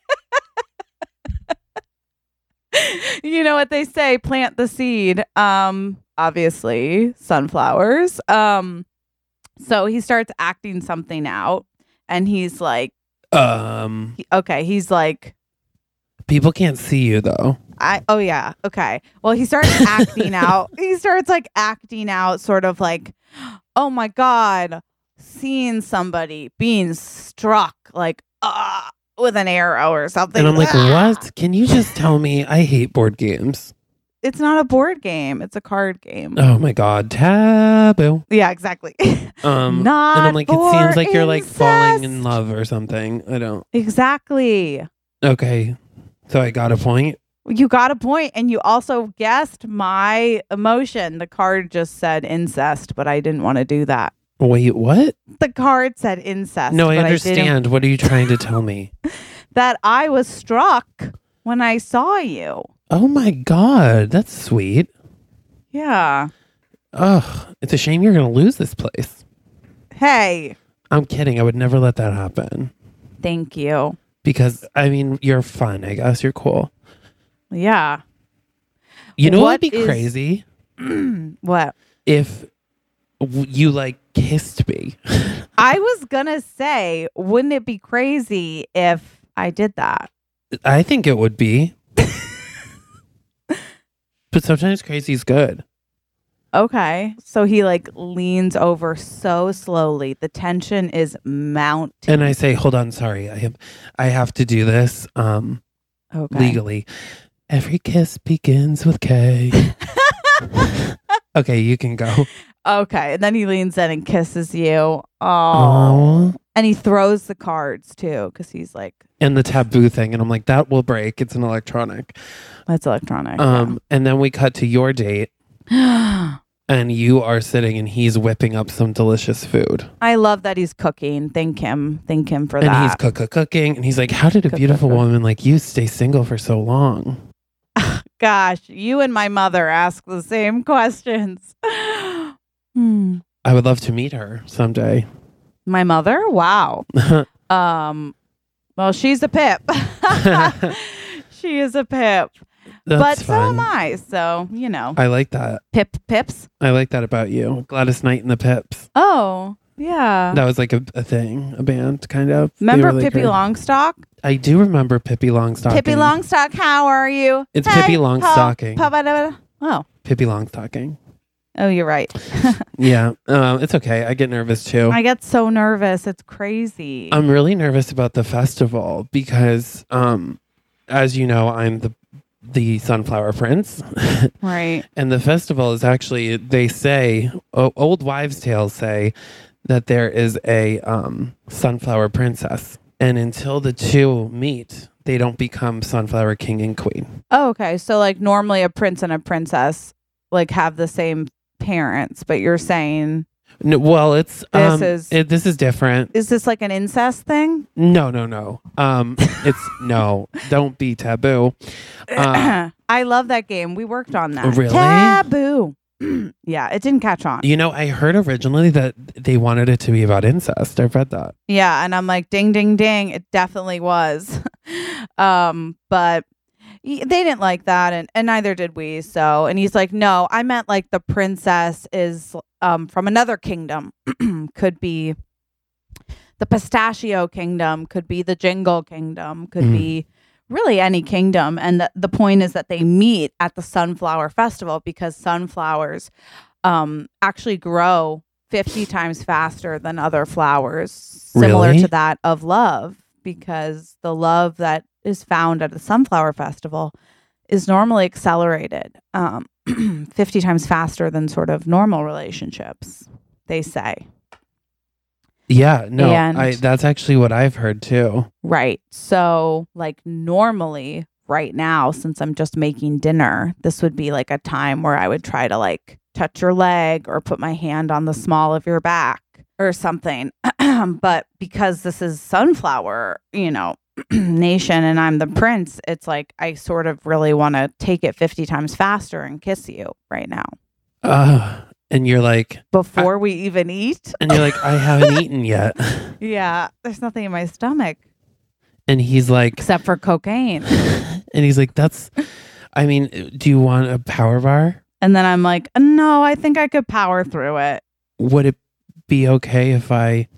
You know what they say, plant the seed. Obviously sunflowers. So he starts acting something out and he's like, he's like, People can't see you though. oh yeah, okay. Well, he starts acting out. He starts like acting out sort of like, oh my God, seeing somebody being struck like with an arrow or something. And I'm like, what? Can you just tell me? I hate board games. It's not a board game. It's a card game. Oh my God. Taboo. Yeah, exactly. Not and I'm like, it seems like you're like falling in love or something. I don't. Exactly. Okay. So I got a point. You got a point, and you also guessed my emotion. The card just said incest, but I didn't want to do that. Wait, what? The card said incest. No, I but understand. What are you trying to tell me? that I was struck when I saw you. Oh my God. That's sweet. Yeah. Ugh. It's a shame you're going to lose this place. Hey. I'm kidding. I would never let that happen. Thank you. Because, I mean, you're fun, I guess. You're cool. Yeah. You know what What would be is- crazy? What? If you, like, kissed me. I was going to say, wouldn't it be crazy if I did that? I think it would be. But sometimes crazy is good. Okay. So he like leans over so slowly. The tension is mounting. And I say, hold on, sorry. I have to do this Okay. legally. Every kiss begins with K. Okay, you can go. Okay. And then he leans in and kisses you. Oh. Aw. And he throws the cards too because he's like, And the taboo thing. And I'm like, that will break. It's an electronic. that's electronic. And then we cut to your date. Yeah. And you are sitting and he's whipping up some delicious food. I love that he's cooking. Thank him. Thank him for And that. he's cooking. And he's like, how did a beautiful woman like you stay single for so long? Gosh, you and my mother ask the same questions. I would love to meet her someday. My mother? Wow. Well, she's a pip. She is a pip. That's but so am fun. I. So, you know, I like that. pips. I like that about you. Gladys Knight and the Pips. Oh, yeah. That was like a thing, a band, kind of. They Remember were like Pippi a- Longstock? I do remember Pippi Longstocking. Pippi Longstock, how are you? It's Pippi Longstocking. Oh. Pippi Longstocking. Oh, you're right. Yeah, it's okay. I get nervous too. I get so nervous. It's crazy. I'm really nervous about the festival because, as you know, I'm the Sunflower Prince. Right. And the festival is actually, they say, old wives' tales say that there is a Sunflower Princess. And until the two meet, they don't become Sunflower King and Queen. Oh, okay. So, like, normally a prince and a princess, like, have the same parents, but you're saying, No, well, it's This this is different. is this like an incest thing? No. It's no. Don't be taboo. I love that game. We worked on that. Really? Taboo. Yeah, it didn't catch on. You know, I heard originally that they wanted it to be about incest. I've read that. Yeah, and I'm like, ding, ding, ding. It definitely was. But They didn't like that, and neither did we. So, and he's like, no, I meant like the princess is from another kingdom. Could be the pistachio kingdom, could be the jingle kingdom, could be really any kingdom. And the point is that they meet at the Sunflower Festival because sunflowers actually grow 50 times faster than other flowers, similar Really? to that of love, because the love that is found at the Sunflower Festival is normally accelerated 50 times faster than sort of normal relationships, they say. Yeah, no, And- that's actually what I've heard too. Right. So, like, normally, right now, since I'm just making dinner, this would be like a time where I would try to like touch your leg or put my hand on the small of your back or something. But because this is Sunflower, nation and I'm the prince, it's like I sort of really want to take it 50 times faster and kiss you right now And you're like, before we even eat. I haven't eaten yet. Yeah, there's nothing in my stomach And he's like, except for cocaine. do you want a power bar? And then I'm like, no, I think I could power through it. Would it be okay if I...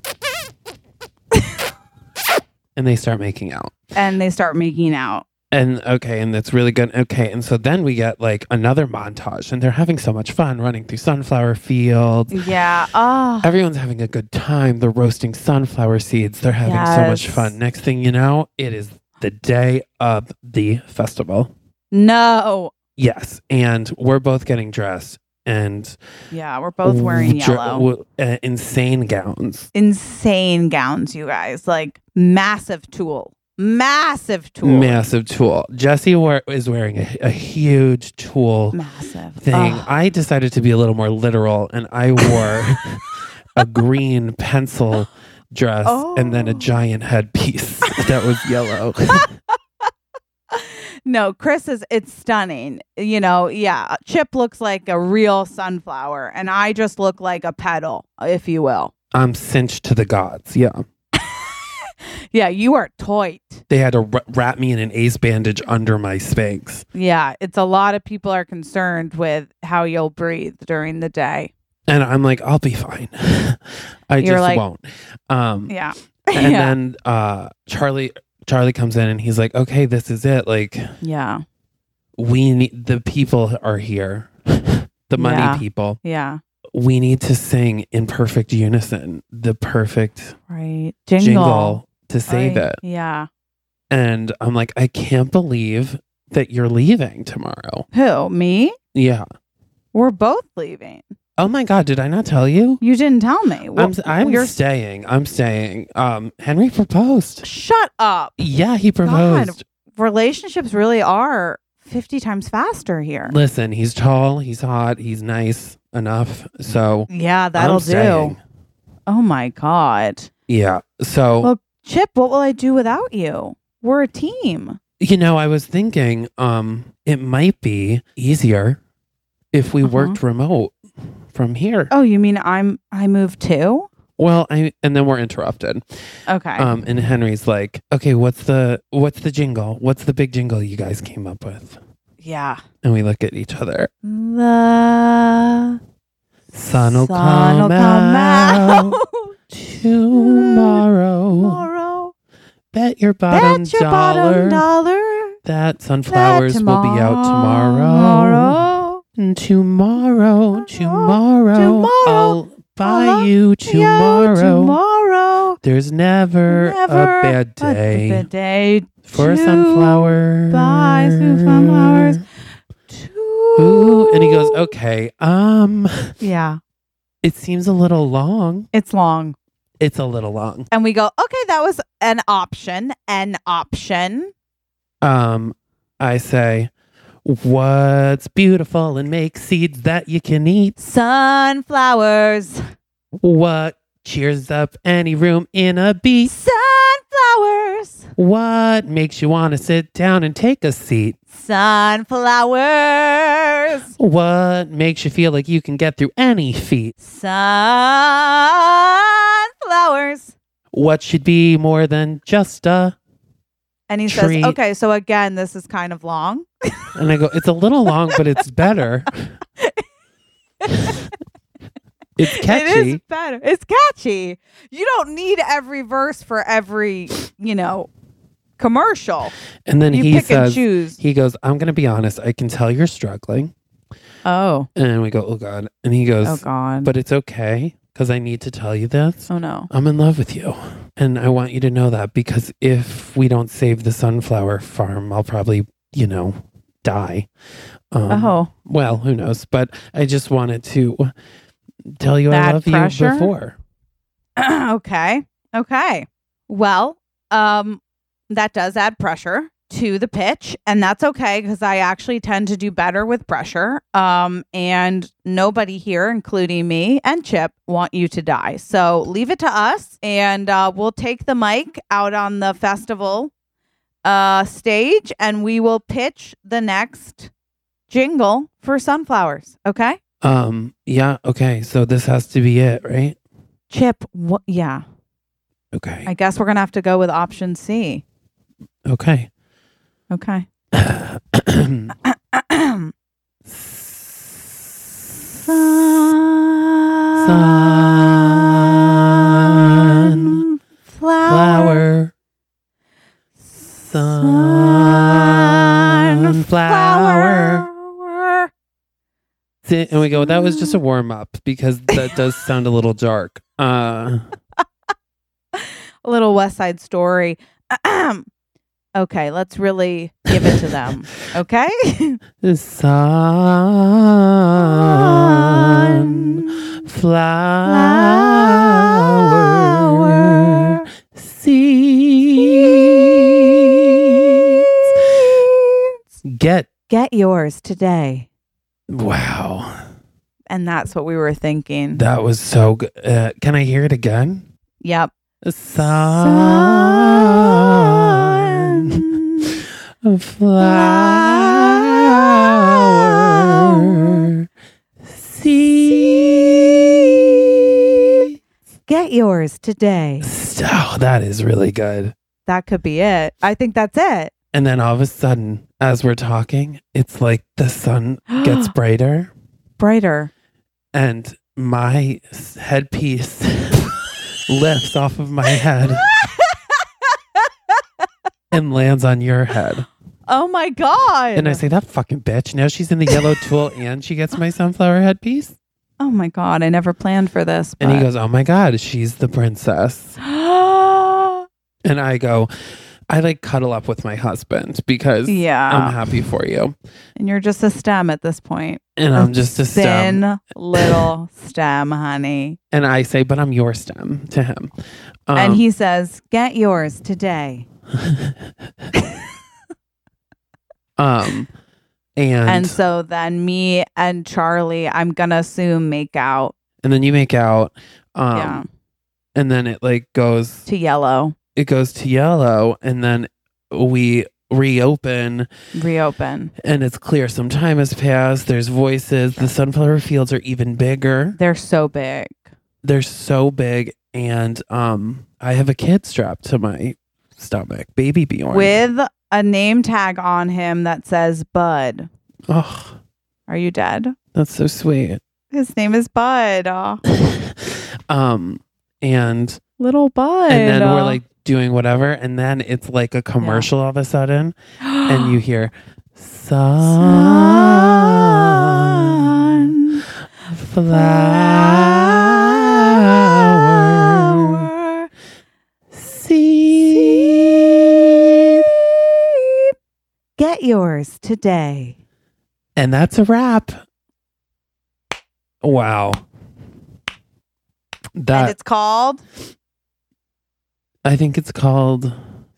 And they start making out. And they start making out. And that's really good. Okay, and so then we get like another montage, and they're having so much fun running through sunflower fields. Yeah. Oh, Everyone's having a good time. They're roasting sunflower seeds. They're having so much Yes. fun. Next thing you know, it is the day of the festival. no. Yes, and we're both getting dressed, and Yeah, we're both wearing yellow. insane gowns. Insane gowns, you guys. Like massive tulle. Massive tulle. Jesse is wearing a huge tulle Massive thing. Ugh. I decided to be a little more literal, and I wore a green pencil dress and then a giant headpiece that was yellow. No, it's stunning. Yeah. Chip looks like a real sunflower, and I just look like a petal, if you will. I'm cinched to the gods. Yeah. Yeah, you are toit. They had to wrap me in an ace bandage under my Spanx. Yeah, it's a lot of people are concerned with how you'll breathe during the day. And I'm like, I'll be fine. I You're just like- won't. Yeah. And Yeah. then Charlie comes in and he's like, okay, this is it. Like, Yeah. we need, the people are here. The money Yeah. people. Yeah. We need to sing in perfect unison, the perfect Right. jingle to save Right. it. Yeah. And I'm like, I can't believe that you're leaving tomorrow. Who? Me? Yeah. We're both leaving. Oh my God, did I not tell you? You didn't tell me. I'm You're staying. I'm staying. Henry proposed. Shut up. Yeah, he proposed. Relationships really are 50 times faster here. Listen, he's tall, he's hot, he's nice enough. So Yeah, that'll I'm staying. do. Oh my God. Yeah. So Well, Chip, what will I do without you? We're a team. I was thinking, it might be easier if we worked remote from here. Oh, you mean I moved too? Well, and then we're interrupted. Okay. And Henry's like, okay, what's the jingle? What's the big jingle you guys came up with? yeah. And we look at each other. The Sun'll sun will come out tomorrow. tomorrow. Bet your bottom Bet your dollar bottom dollar that sunflowers will be out tomorrow. And tomorrow, I'll buy you tomorrow. There's never a bad day A day for a to sunflower. buy sunflowers. Ooh, and he goes, okay, Yeah, it seems a little long. it's long. It's a little long. And we go, okay, that was an option. I say, what's beautiful and makes seeds that you can eat? Sunflowers. What cheers up any room in a beat? Sunflowers. What makes you want to sit down and take a seat? Sunflowers. What makes you feel like you can get through any feat? Sunflowers. What should be more than just a And he treat. says, okay, so again, this is kind of long. And I go, it's a little long, but it's better. It's catchy. It is better. It's catchy. You don't need every verse for every, commercial. And then You he pick and says, choose. he goes, I'm going to be honest. I can tell you're struggling. Oh. And we go, oh God. And he goes, Oh, God. but it's okay because I need to tell you this. Oh, no. I'm in love with you. And I want you to know that because if we don't save the sunflower farm, I'll probably, die. Well, who knows? But I just wanted to tell you I That love pressure? you before. Okay. Well, that does add pressure to the pitch, and that's okay because I actually tend to do better with pressure. And nobody here, including me and Chip, want you to die. So leave it to us, and we'll take the mic out on the festival stage, and we will pitch the next jingle for Sunflowers. Okay, Yeah. Okay. So this has to be it, right? Chip. Yeah. Okay. I guess we're gonna have to go with option C. Okay. Okay. Sunflower. Sunflower. And we go, that was just a warm up because that does sound a little dark. A little West Side Story. Okay, let's really give it to them. Okay? Sunflower seeds. Get yours today. Wow. And that's what we were thinking. That was so good. Can I hear it again? Yep. Sunflower seeds. Get yours today. Oh, that is really good. That could be it. I think that's it. And then all of a sudden, as we're talking, it's like the sun gets brighter Brighter. and my headpiece lifts off of my head and lands on your head. Oh my God. And I say, that fucking bitch. Now she's in the yellow tulle and she gets my sunflower headpiece. Oh my God. I never planned for this. And he goes, oh my God, she's the princess. And I go, I like cuddle up with my husband because Yeah. I'm happy for you. And you're just a stem at this point. And I'm just a stem. Thin little stem, honey. And I say, but I'm your stem to him. And he says, get yours today. And so then me and Charlie, I'm going to assume, make out. and then you make out. Yeah. And then it like goes To yellow. it goes to yellow, and then we reopen and it's clear some time has passed. There's voices. The sunflower fields are even bigger. They're so big. They're so big, and I have a kid strapped to my stomach, baby Bjorn. With a name tag on him that says Bud. Oh, Are you dead? that's so sweet. His name is Bud. Oh, And little Bud. and then we're like doing whatever, and then it's like a commercial all of a sudden, and you hear sunflower seed. Get yours today. And that's a wrap. Wow. And That it's called I think it's called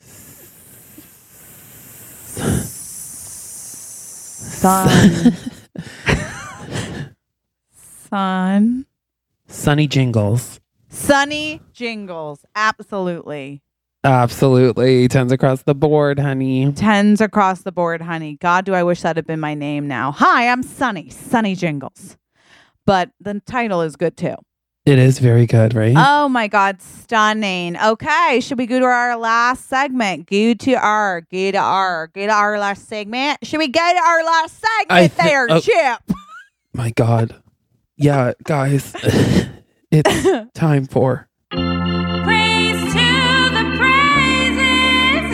Sunny Jingles. Sunny Jingles. Absolutely. Absolutely. 10s across the board, honey. 10s across the board, honey. God, do I wish that had been my name now. Hi, I'm Sunny Jingles. But the title is good too. It is very good, right? Oh my God, stunning. Okay, should we go to our last segment? Go to our last segment. Should we go to our last segment Chip? My God. Yeah, guys. It's time for Praise to the praises,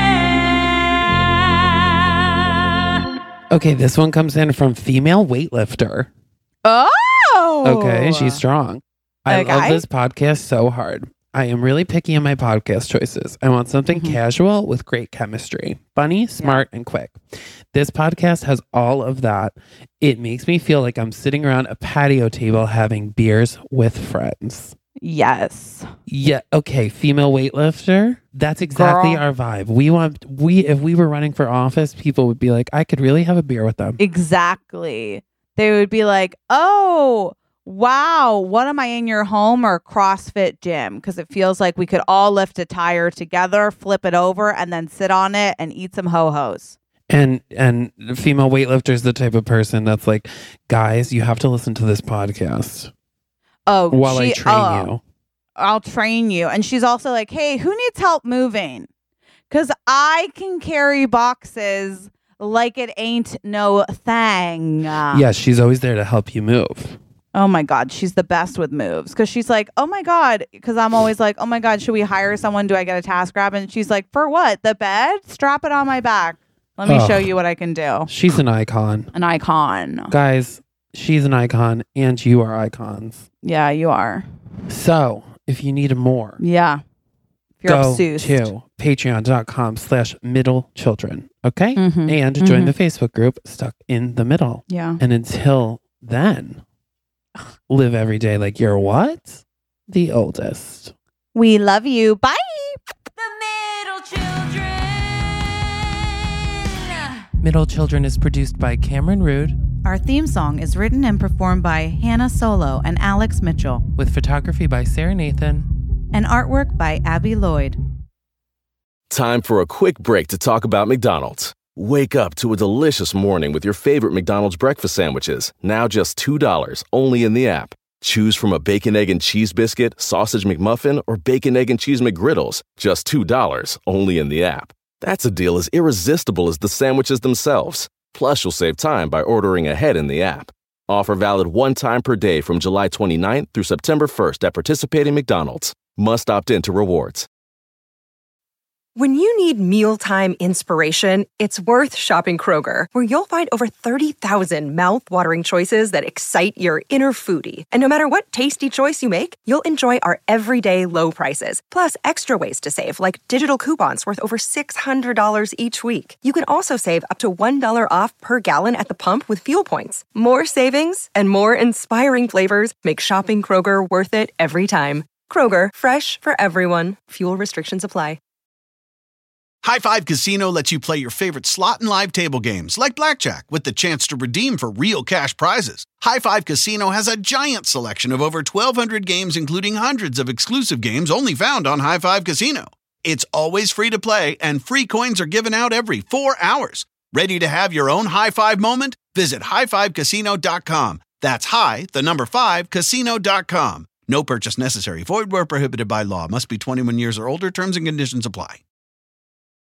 yeah. Okay, this one comes in from female weightlifter. Oh. Okay, she's strong. I love Okay. this podcast so hard. I am really picky in my podcast choices. I want something casual with great chemistry. Funny, smart, and quick. This podcast has all of that. It makes me feel like I'm sitting around a patio table having beers with friends. Yes. Yeah, okay, female weightlifter. That's exactly Girl. our vibe. If we were running for office, people would be like, I could really have a beer with them. Exactly. They would be like, oh, wow, what am I in your home or CrossFit gym? Because it feels like we could all lift a tire together, flip it over, and then sit on it and eat some ho-hos. And the female weightlifter is the type of person that's like, guys, you have to listen to this podcast Oh, while I train you. I'll train you. And she's also like, hey, who needs help moving? Because I can carry boxes like it ain't no thing. Yeah, she's always there to help you move. Oh my God, she's the best with moves. Because she's like, oh my God. Because I'm always like, oh my God, should we hire someone? Do I get a task grab? And she's like, for what? The bed? Strap it on my back. Let me show you what I can do. She's an icon. An icon. Guys, she's an icon and you are icons. Yeah, you are. So if you need more, Yeah. If you're go obsessed. to patreon.com/middlechildren. Okay. Mhm. And join the Facebook group Stuck in the Middle. Yeah. And until then, live every day like you're what? The oldest. We love you. Bye. The middle children. Middle Children is produced by Cameron Rude Our theme song is written and performed by Hannah Solo and Alex Mitchell, with photography by Sarah Nathan. and artwork by Abby Lloyd. Time for a quick break to talk about McDonald's. Wake up to a delicious morning with your favorite McDonald's breakfast sandwiches, now just $2, only in the app. Choose from a bacon, egg, and cheese biscuit, sausage McMuffin, or bacon, egg, and cheese McGriddles, just $2, only in the app. That's a deal as irresistible as the sandwiches themselves. Plus, you'll save time by ordering ahead in the app. Offer valid one time per day from July 29th through September 1st at participating McDonald's. Must opt into rewards. When you need mealtime inspiration, it's worth shopping Kroger, where you'll find over 30,000 mouth-watering choices that excite your inner foodie. And no matter what tasty choice you make, you'll enjoy our everyday low prices, plus extra ways to save, like digital coupons worth over $600 each week. You can also save up to $1 off per gallon at the pump with fuel points. More savings and more inspiring flavors make shopping Kroger worth it every time. Kroger, fresh for everyone. Fuel restrictions apply. High Five Casino lets you play your favorite slot and live table games like blackjack with the chance to redeem for real cash prizes. High Five Casino has a giant selection of over 1,200 games, including hundreds of exclusive games only found on High Five Casino. It's always free to play, and free coins are given out every 4 hours. Ready to have your own High Five moment? Visit highfivecasino.com. That's casino.com. No purchase necessary. Void where prohibited by law. Must be 21 years or older. Terms and conditions apply.